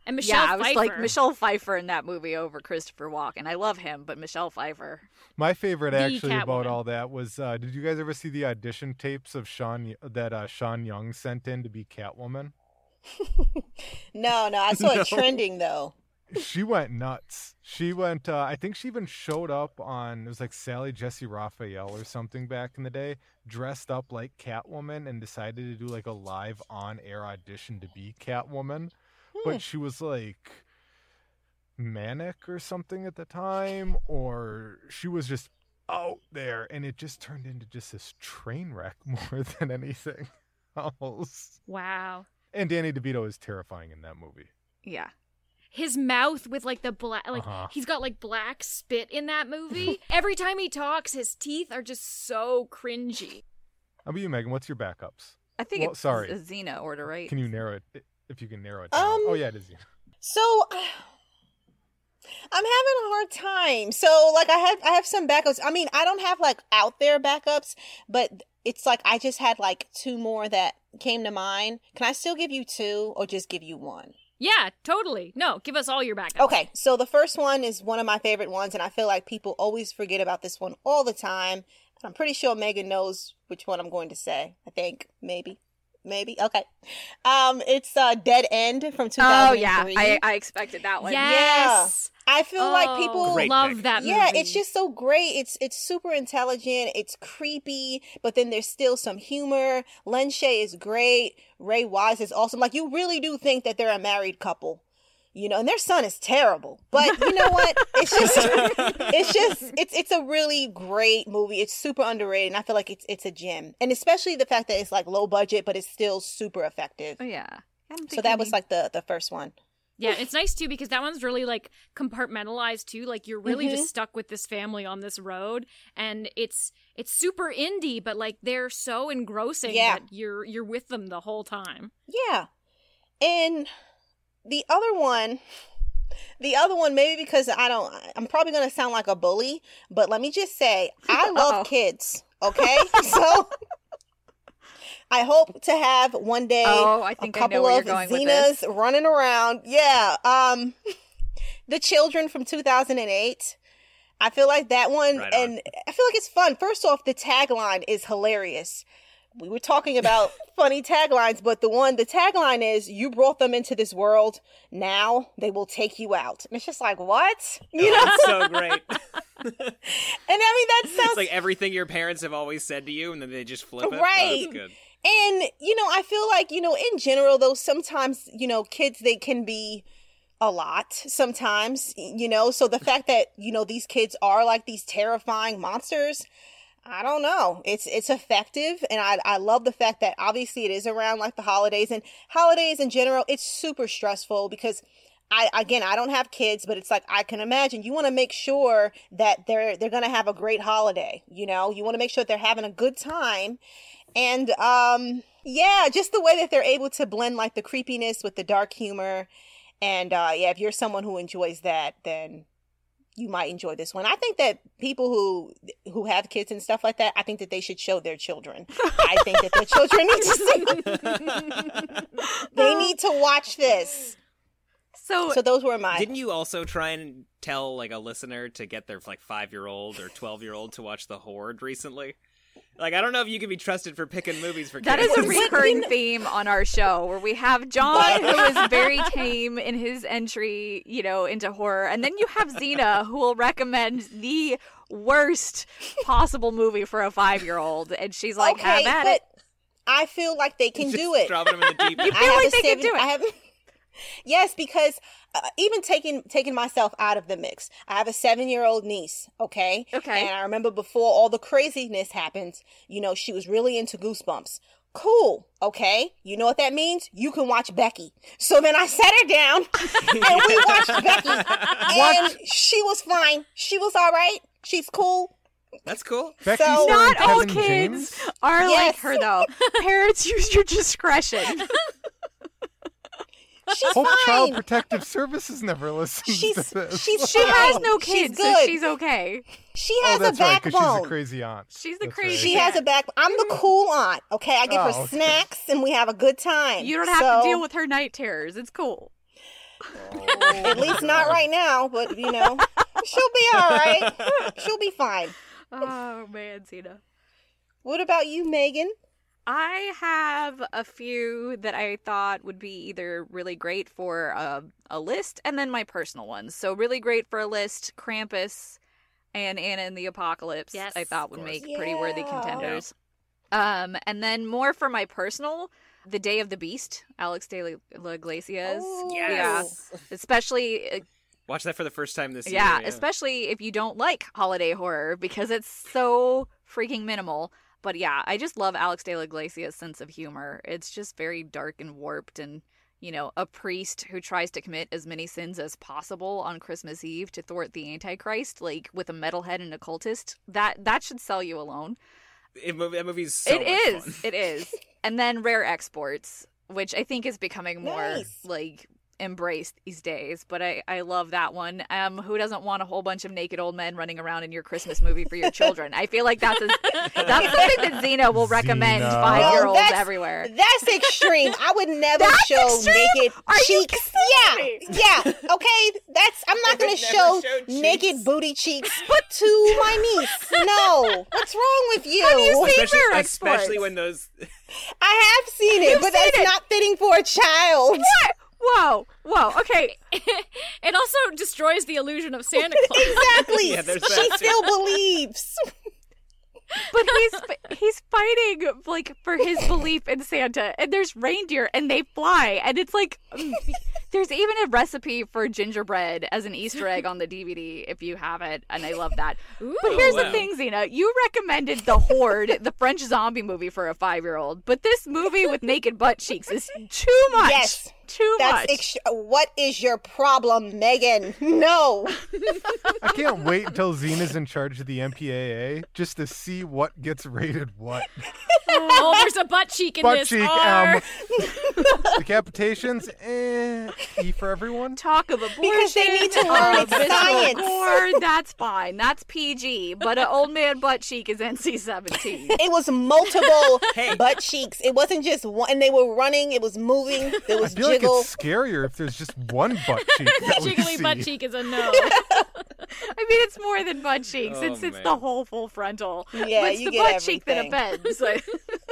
And Michelle I was Pfeiffer. like Michelle Pfeiffer in that movie over Christopher Walken. I love him, but Michelle Pfeiffer. My favorite The actually about Catwoman. all that was, did you guys ever see the audition tapes of Sean Young sent in to be Catwoman? No, I saw it trending though. She went nuts. She went, I think she even showed up on, it was like Sally Jesse Raphael or something back in the day, dressed up like Catwoman and decided to do like a live on-air audition to be Catwoman. But she was like manic or something at the time, or she was just out there, and it just turned into just this train wreck more than anything else. Wow. And Danny DeVito is terrifying in that movie. Yeah. His mouth with like the black, like he's got like black spit in that movie. Every time he talks, his teeth are just so cringy. How about you, Megan? What's your backups? I think Well, it's sorry. a Xena order, right? Can you narrow it, if you can narrow it down? Oh, yeah, it is. So I'm having a hard time. So like I have some backups. I mean, I don't have like out there backups, but it's like I just had like two more that came to mind. Can I still give you two or just give you one? Yeah, totally. No, give us all your backups. Okay, so the first one is one of my favorite ones, and I feel like people always forget about this one all the time. And I'm pretty sure Megan knows which one I'm going to say. I think maybe. Okay. It's Dead End from 2003. Oh yeah, I expected that one. Yes. I feel like people Great love pick. that movie. Yeah, it's just so great. It's super intelligent. It's creepy, but then there's still some humor. Len Shay is great. Ray Wise is awesome. Like, you really do think that they're a married couple, you know, and their son is terrible. But you know what? It's a really great movie. It's super underrated, and I feel like it's a gem. And especially the fact that it's like low budget, but it's still super effective. Oh yeah. I don't So think that you was need- like the first one. Yeah, it's nice too because that one's really like compartmentalized too. Like you're really just stuck with this family on this road, and it's super indie, but like they're so engrossing that you're with them the whole time. Yeah. And the other one, maybe because I'm probably going to sound like a bully, but let me just say, I love kids, okay? So I hope to have one day I think a I know couple where you're of going with Xenas this. running around. Yeah. The Children from 2008. I feel like that one, Right on. and I feel like it's fun. First off, the tagline is hilarious. We were talking about funny taglines, but the tagline is, "You brought them into this world. Now they will take you out." And it's just like, what? You know? That's so great. And I mean, that sounds It's like everything your parents have always said to you, and then they just flip it. Right. That's good. And, you know, I feel like, you know, in general, though, sometimes, you know, kids, they can be a lot sometimes, you know. So the fact that, you know, these kids are like these terrifying monsters, I don't know. It's effective. And I love the fact that obviously it is around like the holidays, and holidays in general, it's super stressful because I don't have kids, but it's like, I can imagine you want to make sure that they're going to have a great holiday. You know, you want to make sure that they're having a good time. And, just the way that they're able to blend like the creepiness with the dark humor. And, if you're someone who enjoys that, then you might enjoy this one. I think that people who have kids and stuff like that, I think that they should show their children. I think that their children need to see. They need to watch this. So So those were my. Didn't you also try and tell like a listener to get their like 5-year-old or 12-year-old to watch The Horde recently? Like, I don't know if you can be trusted for picking movies for kids. that is a recurring theme on our show where we have John, who is very tame in his entry, you know, into horror. And then you have Xena, who will recommend the worst possible movie for a 5-year-old. And she's like, okay, have at but it. I feel like they can Just do it. dropping them in the deep end. I have like a they can do it. I have, yes, because even taking myself out of the mix, I have a 7-year-old niece. Okay. Okay. And I remember before all the craziness happened, you know, she was really into Goosebumps. Cool. Okay. You know what that means? You can watch Becky. So then I sat her down and we watched Becky. And she was fine. She was all right. She's cool. That's cool. Becky So- starring Not all Kevin kids James? are like Yes. her, though. Parents, use your discretion. She's Hope Child fine. Protective Services never listens to this. She's She fine. has no kids, She's so good. she's okay. She Oh, has a that's right, because she's backbone. a crazy aunt. She's the That's crazy right. She has a back. I'm the cool aunt. Okay, I give her Oh, okay. snacks and we have a good time. You don't have to deal with her night terrors. It's cool. At least not right now, but she'll be all right. She'll be fine. Oh man, Zena. What about you, Megan? I have a few that I thought would be either really great for a list and then my personal ones. So really great for a list, Krampus and Anna and the Apocalypse, Yes, I thought would of make course. pretty worthy Yeah. contenders. And then more for my personal, The Day of the Beast, Alex de la Iglesias. Oh. Yeah, especially Watch that for the first time this year. yeah, especially if you don't like holiday horror because it's so freaking minimal. But yeah, I just love Alex de la Iglesias' sense of humor. It's just very dark and warped and, a priest who tries to commit as many sins as possible on Christmas Eve to thwart the Antichrist, like with a metalhead and a cultist. That should sell you alone. That movie's so It much is. fun. It is. And then Rare Exports, which I think is becoming more Nice. embraced these days, but I love that one. Who doesn't want a whole bunch of naked old men running around in your Christmas movie for your children? I feel like that's something that Xena will recommend Xena. 5-year-olds No, that's- everywhere. That's extreme. I would never That's show extreme? naked Are you cheeks. kidding me? Yeah. Okay. I'm not gonna would never show show cheeks. naked booty cheeks to my niece. No. What's wrong with you? Have you seen Rare Especially Exports? when those. I have seen it, You've but seen that's it. not fitting for a child. What? Whoa. Okay. It also destroys the illusion of Santa Claus. Exactly. Yeah, there's She that, too. still believes. But he's fighting for his belief in Santa, and there's reindeer and they fly, and it's there's even a recipe for gingerbread as an Easter egg on the DVD if you have it, and I love that. But here's the wow. thing, Xena, you recommended The Horde, the French zombie movie for a 5-year-old, but this movie with naked butt cheeks is too much. Yes. Too much. What is your problem, Megan? No. I can't wait until Xena's in charge of the MPAA just to see what gets rated what. Oh, there's a butt cheek in Butt this. cheek, R. decapitations, E for everyone. Talk of abortion. Because they need to learn of it's visceral science. gore, that's fine. That's PG. But an old man butt cheek is NC-17. It was multiple Hey. butt cheeks. It wasn't just one. And they were running. It was moving. There I was feel like jiggle. it's scarier if there's just one butt cheek that we Jiggly see. butt cheek is a no. I mean, it's more than butt cheeks. Oh, it's man. the whole full frontal. Yeah, But it's you the get butt cheek that everything. offends. Like,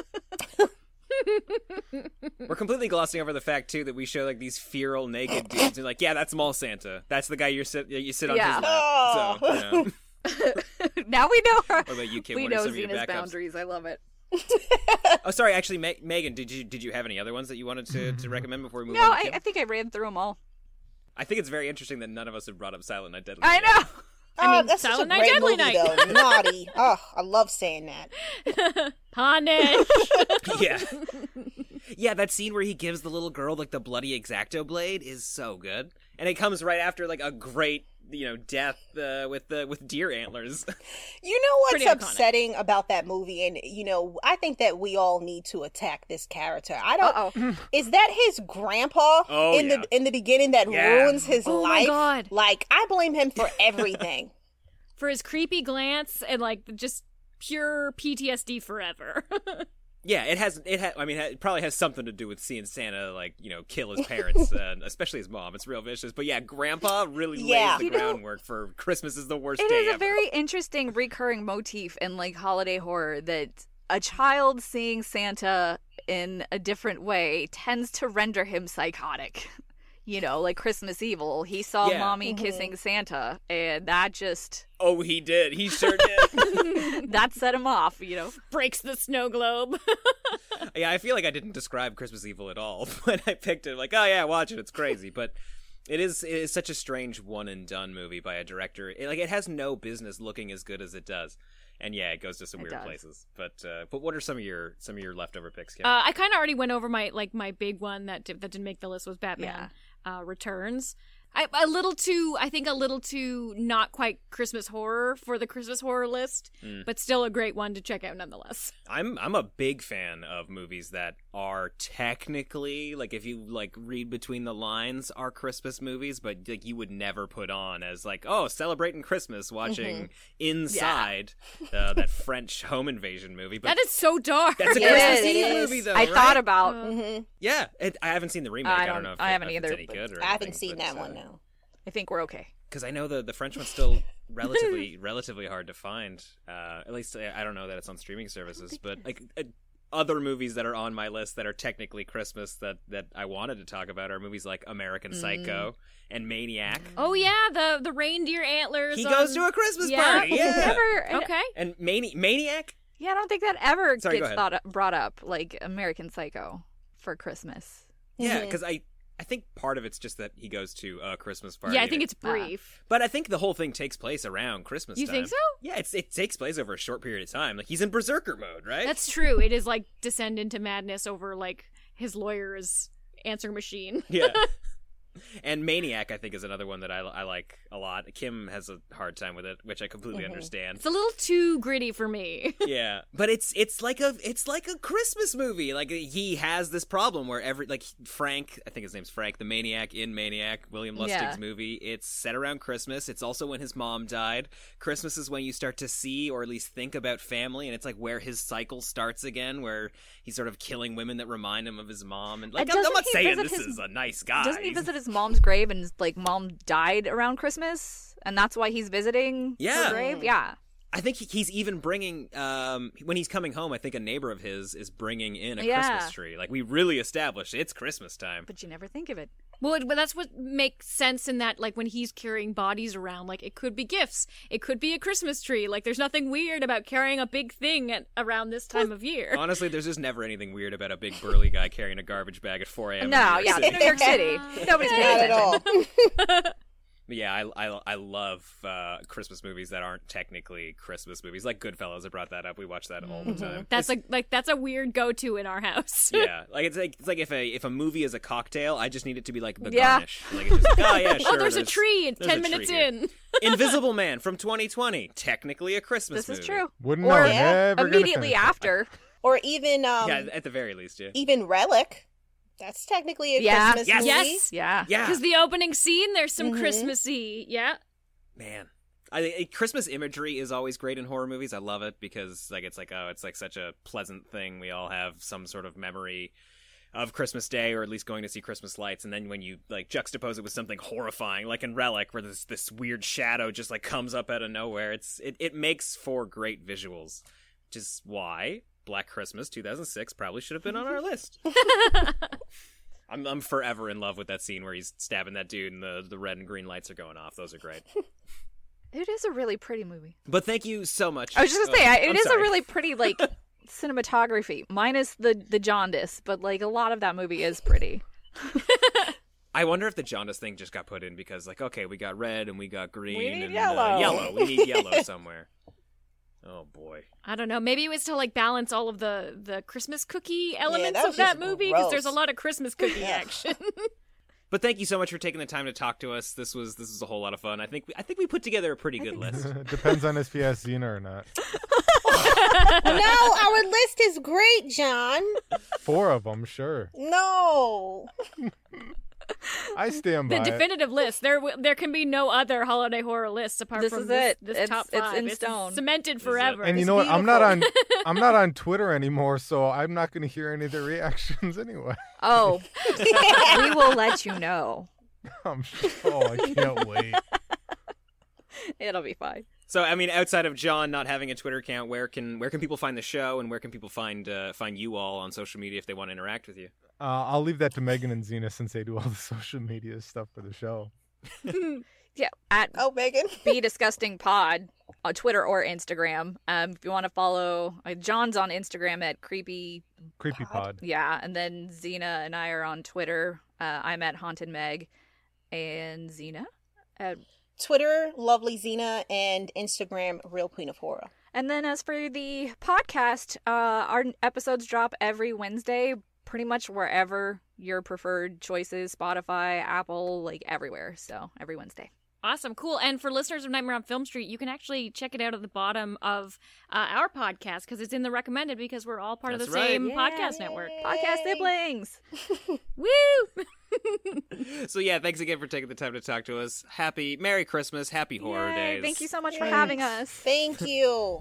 We're completely glossing over the fact too that we show these feral naked dudes. And yeah, that's Mall Santa. That's the guy you sit on Yeah. his lap. So, now we know her. What about you, Kim? We What are know some of your Xena's backups? boundaries. I love it. Oh, sorry. Actually, Megan, did you have any other ones that you wanted to recommend before we move No, on? to Kim? I think I ran through them all. I think it's very interesting that none of us have brought up Silent Night Deadly. I Night. know. I mean, that's such a Silent Night, great Deadly movie, Night. though. Naughty. Oh, I love saying that. Punish. Yeah. Yeah, that scene where he gives the little girl the bloody X-Acto blade is so good, and it comes right after a great death with deer antlers. You know what's Pretty iconic. upsetting about that movie, and I think that we all need to attack this character. I don't. Uh-oh. Is that his grandpa Oh, in yeah. the beginning that Yeah. ruins his Oh my life? God. I blame him for everything. For his creepy glance and just pure PTSD forever. Yeah, it probably has something to do with seeing Santa kill his parents, especially his mom. It's real vicious. But yeah, Grandpa really Yeah. lays the groundwork for Christmas is the worst It day is a ever. very interesting recurring motif in holiday horror that a child seeing Santa in a different way tends to render him psychotic. Like Christmas Evil, he saw Yeah. mommy kissing Santa, and that just Oh, he did. He sure did. that set him off. Breaks the snow globe. Yeah, I feel like I didn't describe Christmas Evil at all when I picked it. Oh yeah, watch it. It's crazy, but it is such a strange one and done movie by a director. It has no business looking as good as it does. And yeah, it goes to some It weird does. places. But what are some of your leftover picks, Kim? I kind of already went over my big one that didn't make the list was Batman Returns. a little too not quite Christmas horror for the Christmas horror list, but still a great one to check out nonetheless. I'm a big fan of movies that are technically, like, if you like read between the lines, are Christmas movies, but like you would never put on as like, oh, celebrating Christmas watching Inside, that French home invasion movie. But that is so dark. that's a Yes, Christmas it Eve is. movie, though. I right? thought about. Yeah, I haven't seen the remake. I don't know. If I haven't if it's either, any but good or I haven't anything, seen but, that one, no. I think we're okay. because I know the French one's still relatively hard to find. At least I don't know that it's on streaming services, but like other movies that are on my list that are technically Christmas that I wanted to talk about are movies like American Psycho and Maniac. Oh yeah, the reindeer antlers. He goes to a Christmas party. Yeah. Never. Okay. And Maniac. Yeah, I don't think that ever Sorry, go gets ahead. brought up, like American Psycho for Christmas. Yeah, because I think part of it's just that he goes to a Christmas party. Yeah, I think it's brief. But I think the whole thing takes place around Christmas You time. think so? Yeah, it takes place over a short period of time. Like, he's in berserker mode, right? That's true. It is like descend into madness over like his lawyer's answer machine. Yeah. And Maniac, I think, is another one that I like a lot. Kim has a hard time with it, which I completely understand. It's a little too gritty for me. Yeah, but it's like a Christmas movie. Like, he has this problem where Frank, I think his name's Frank, the maniac in Maniac, William Lustig's movie. It's set around Christmas. It's also when his mom died. Christmas is when you start to see or at least think about family, and it's like where his cycle starts again, where he's sort of killing women that remind him of his mom. And like, I'm doesn't not he saying visit this his- is a nice guy. Doesn't he visit his mom's grave and like mom died around Christmas, and that's why he's visiting Yeah. her grave? Yeah. I think he's even bringing, when he's coming home, I think a neighbor of his is bringing in a Yeah. Christmas tree. Like, we really established it's Christmas time. But you never think of it. Well, but that's what makes sense in that, like, when he's carrying bodies around, like, it could be gifts. It could be a Christmas tree. Like, there's nothing weird about carrying a big thing around this time of year. Honestly, there's just never anything weird about a big burly guy carrying a garbage bag at 4 a.m. No, in New yeah, York City. New York City. Nobody's paying Not attention. at all. But yeah, I love Christmas movies that aren't technically Christmas movies. Like Goodfellas, I brought that up. We watch that all the time. That's that's a weird go-to in our house. Yeah, like it's like if a movie is a cocktail, I just need it to be like the Yeah. garnish. Like, it's just like, oh yeah, sure. Oh, there's a tree. It's there's 10 a tree minutes here. in. Invisible Man from 2020, technically a Christmas This movie. is true. Wouldn't Or know. Never gonna immediately finish it. after. Or even Yeah, at the very least, yeah. even Relic. That's technically a Yeah. Christmas Yes. movie. Yes. Yeah. Yeah, Because the opening scene, there's some Christmassy. Yeah. man. Christmas imagery is always great in horror movies. I love it because it's like such a pleasant thing. We all have some sort of memory of Christmas Day, or at least going to see Christmas lights, and then when you like juxtapose it with something horrifying, like in Relic, where this weird shadow just like comes up out of nowhere, it makes for great visuals, which is why Black Christmas 2006 probably should have been on our list. I'm forever in love with that scene where he's stabbing that dude and the red and green lights are going off. Those are great. It is a really pretty movie. But thank you so much. I was just gonna say, I'm it is sorry. a really pretty, like, cinematography, minus the jaundice, but, like, a lot of that movie is pretty. I wonder if the jaundice thing just got put in because, like, okay, we got red and we got green. We need and, yellow. yellow. We need yellow somewhere. Oh, boy. I don't know. Maybe it was to like balance all of the Christmas cookie elements that was of that just movie because there's a gross. lot of Christmas cookie action. But thank you so much for taking the time to talk to us. This was a whole lot of fun. I think we put together a pretty good list. Depends on if he has Xena or not. No, our list is great, John. 4 of them, sure. No. I stand The by it. definitive list. There can be no other holiday horror list apart This from is this, it. this It's- top it's 5. in It's stone. cemented is it. forever. And you It's know what? I'm not on Twitter anymore, so I'm not going to hear any of the reactions anyway. Oh, we will let you know. I can't wait. It'll be fine. So, I mean, outside of John not having a Twitter account, where can people find the show, and where can people find you all on social media if they want to interact with you? I'll leave that to Megan and Xena since they do all the social media stuff for the show. Yeah, at Oh, Megan. Be Disgusting Pod on Twitter or Instagram. If you want to follow, John's on Instagram at Creepy. CreepyPod. Yeah, and then Xena and I are on Twitter. I'm at Haunted Meg, and Xena at. Twitter, Lovely Xena, and Instagram, Real Queen of Horror. And then as for the podcast, our episodes drop every Wednesday, pretty much wherever your preferred choices, Spotify, Apple, like everywhere. So every Wednesday. Awesome. Cool. And for listeners of Nightmare on Film Street, you can actually check it out at the bottom of our podcast because it's in the recommended because we're all part of the same podcast network. Podcast siblings. Woo! So yeah, thanks again for taking the time to talk to us. Merry Christmas, Happy Horror Days. Thank you so much for having us. Thank you.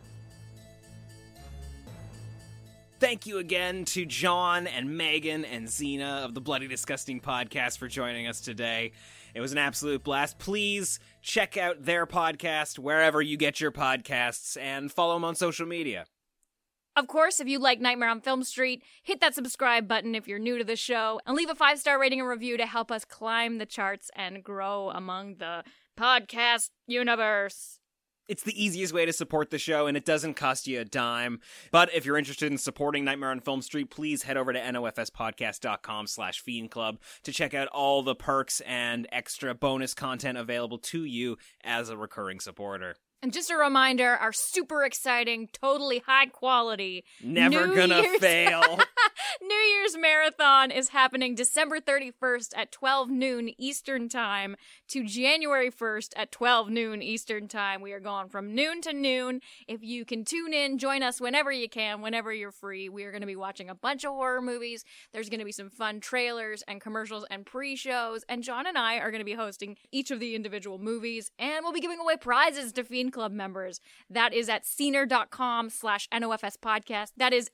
Thank you again to John and Megan and Xena of the Bloody Disgusting podcast for joining us today. It was an absolute blast. Please check out their podcast wherever you get your podcasts and follow them on social media. Of course, if you like Nightmare on Film Street, hit that subscribe button if you're new to the show, and leave a 5-star rating and review to help us climb the charts and grow among the podcast universe. It's the easiest way to support the show, and it doesn't cost you a dime. But if you're interested in supporting Nightmare on Film Street, please head over to nofspodcast.com/Fiend Club to check out all the perks and extra bonus content available to you as a recurring supporter. And just a reminder, our super exciting, totally high quality, never gonna fail New Year's Marathon is happening December 31st at 12 noon Eastern Time to January 1st at 12 noon Eastern Time. We are going from noon to noon. If you can tune in, join us whenever you can, whenever you're free. We are going to be watching a bunch of horror movies. There's going to be some fun trailers and commercials and pre-shows. And John and I are going to be hosting each of the individual movies. And we'll be giving away prizes to Fiend Club members. That is at scener.com/NOFS podcast. That is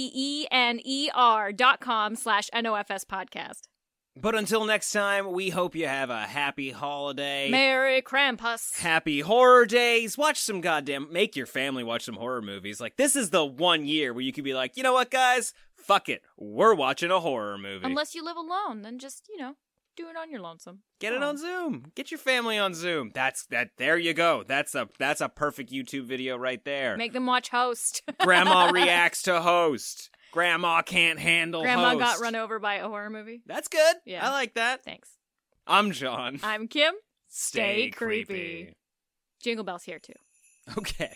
SCENER.com/NOFS podcast. But until next time, we hope you have a happy holiday. Merry Krampus. Happy Horror Days. Make your family watch some horror movies. Like, this is the one year where you can be like, you know what, guys? Fuck it. We're watching a horror movie. Unless you live alone, then just, do it on your lonesome. Get it on Zoom. Get your family on Zoom. There you go. That's a perfect YouTube video right there. Make them watch Host. Grandma reacts to Host. Grandma can't handle Grandma Host. got run over by a horror movie. That's good. Yeah. I like that. Thanks. I'm John. I'm Kim. Stay creepy. Jingle Bells here too. Okay.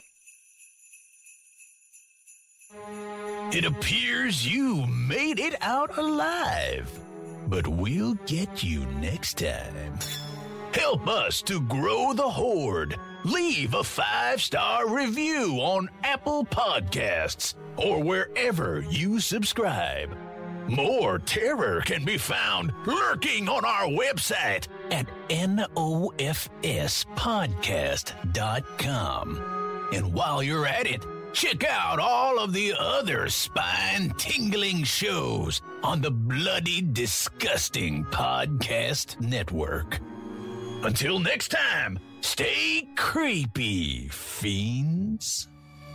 It appears you made it out alive, but we'll get you next time. Help us to grow the horde. Leave a 5-star review on Apple Podcasts or wherever you subscribe. More terror can be found lurking on our website at nofspodcast.com. And while you're at it, check out all of the other spine-tingling shows on the Bloody Disgusting Podcast Network. Until next time, stay creepy, fiends.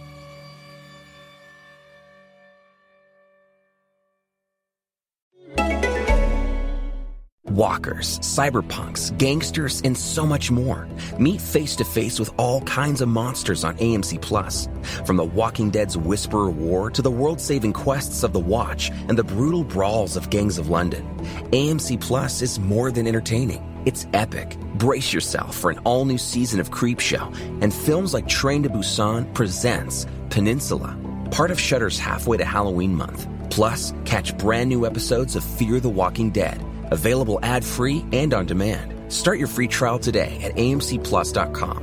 Walkers, cyberpunks, gangsters, and so much more. Meet face-to-face with all kinds of monsters on AMC+. From The Walking Dead's Whisperer War to the world-saving quests of The Watch and the brutal brawls of Gangs of London. AMC+ is more than entertaining. It's epic. Brace yourself for an all-new season of Creepshow and films like Train to Busan presents Peninsula, part of Shudder's Halfway to Halloween month. Plus, catch brand new episodes of Fear the Walking Dead, available ad-free and on demand. Start your free trial today at amcplus.com.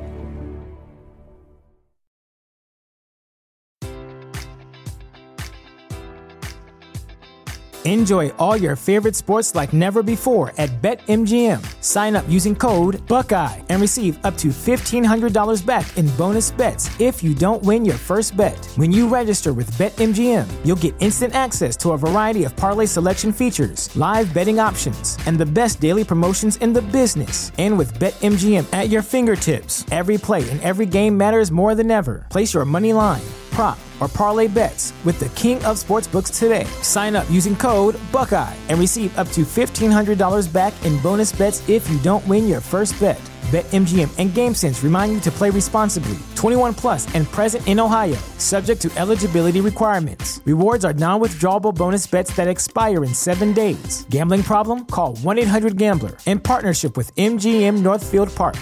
Enjoy all your favorite sports like never before at BetMGM. Sign up using code Buckeye and receive up to $1,500 back in bonus bets if you don't win your first bet. When you register with BetMGM, you'll get instant access to a variety of parlay selection features, live betting options, and the best daily promotions in the business. And with BetMGM at your fingertips, every play and every game matters more than ever. Place your money line, prop, or parlay bets with the king of sportsbooks today. Sign up using code Buckeye and receive up to $1,500 back in bonus bets if you don't win your first bet. BetMGM and GameSense remind you to play responsibly. 21 plus and present in Ohio, subject to eligibility requirements. Rewards are non-withdrawable bonus bets that expire in 7 days. Gambling problem? Call 1-800-GAMBLER. In partnership with MGM Northfield Park.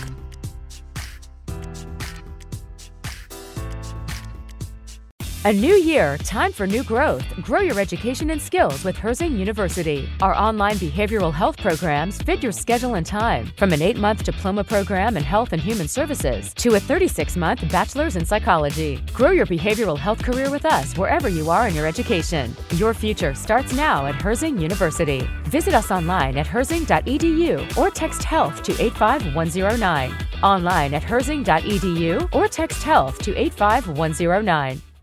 A new year, time for new growth. Grow your education and skills with Herzing University. Our online behavioral health programs fit your schedule and time. From an 8-month diploma program in health and human services to a 36-month bachelor's in psychology. Grow your behavioral health career with us wherever you are in your education. Your future starts now at Herzing University. Visit us online at herzing.edu or text health to 85109. Online at herzing.edu or text health to 85109.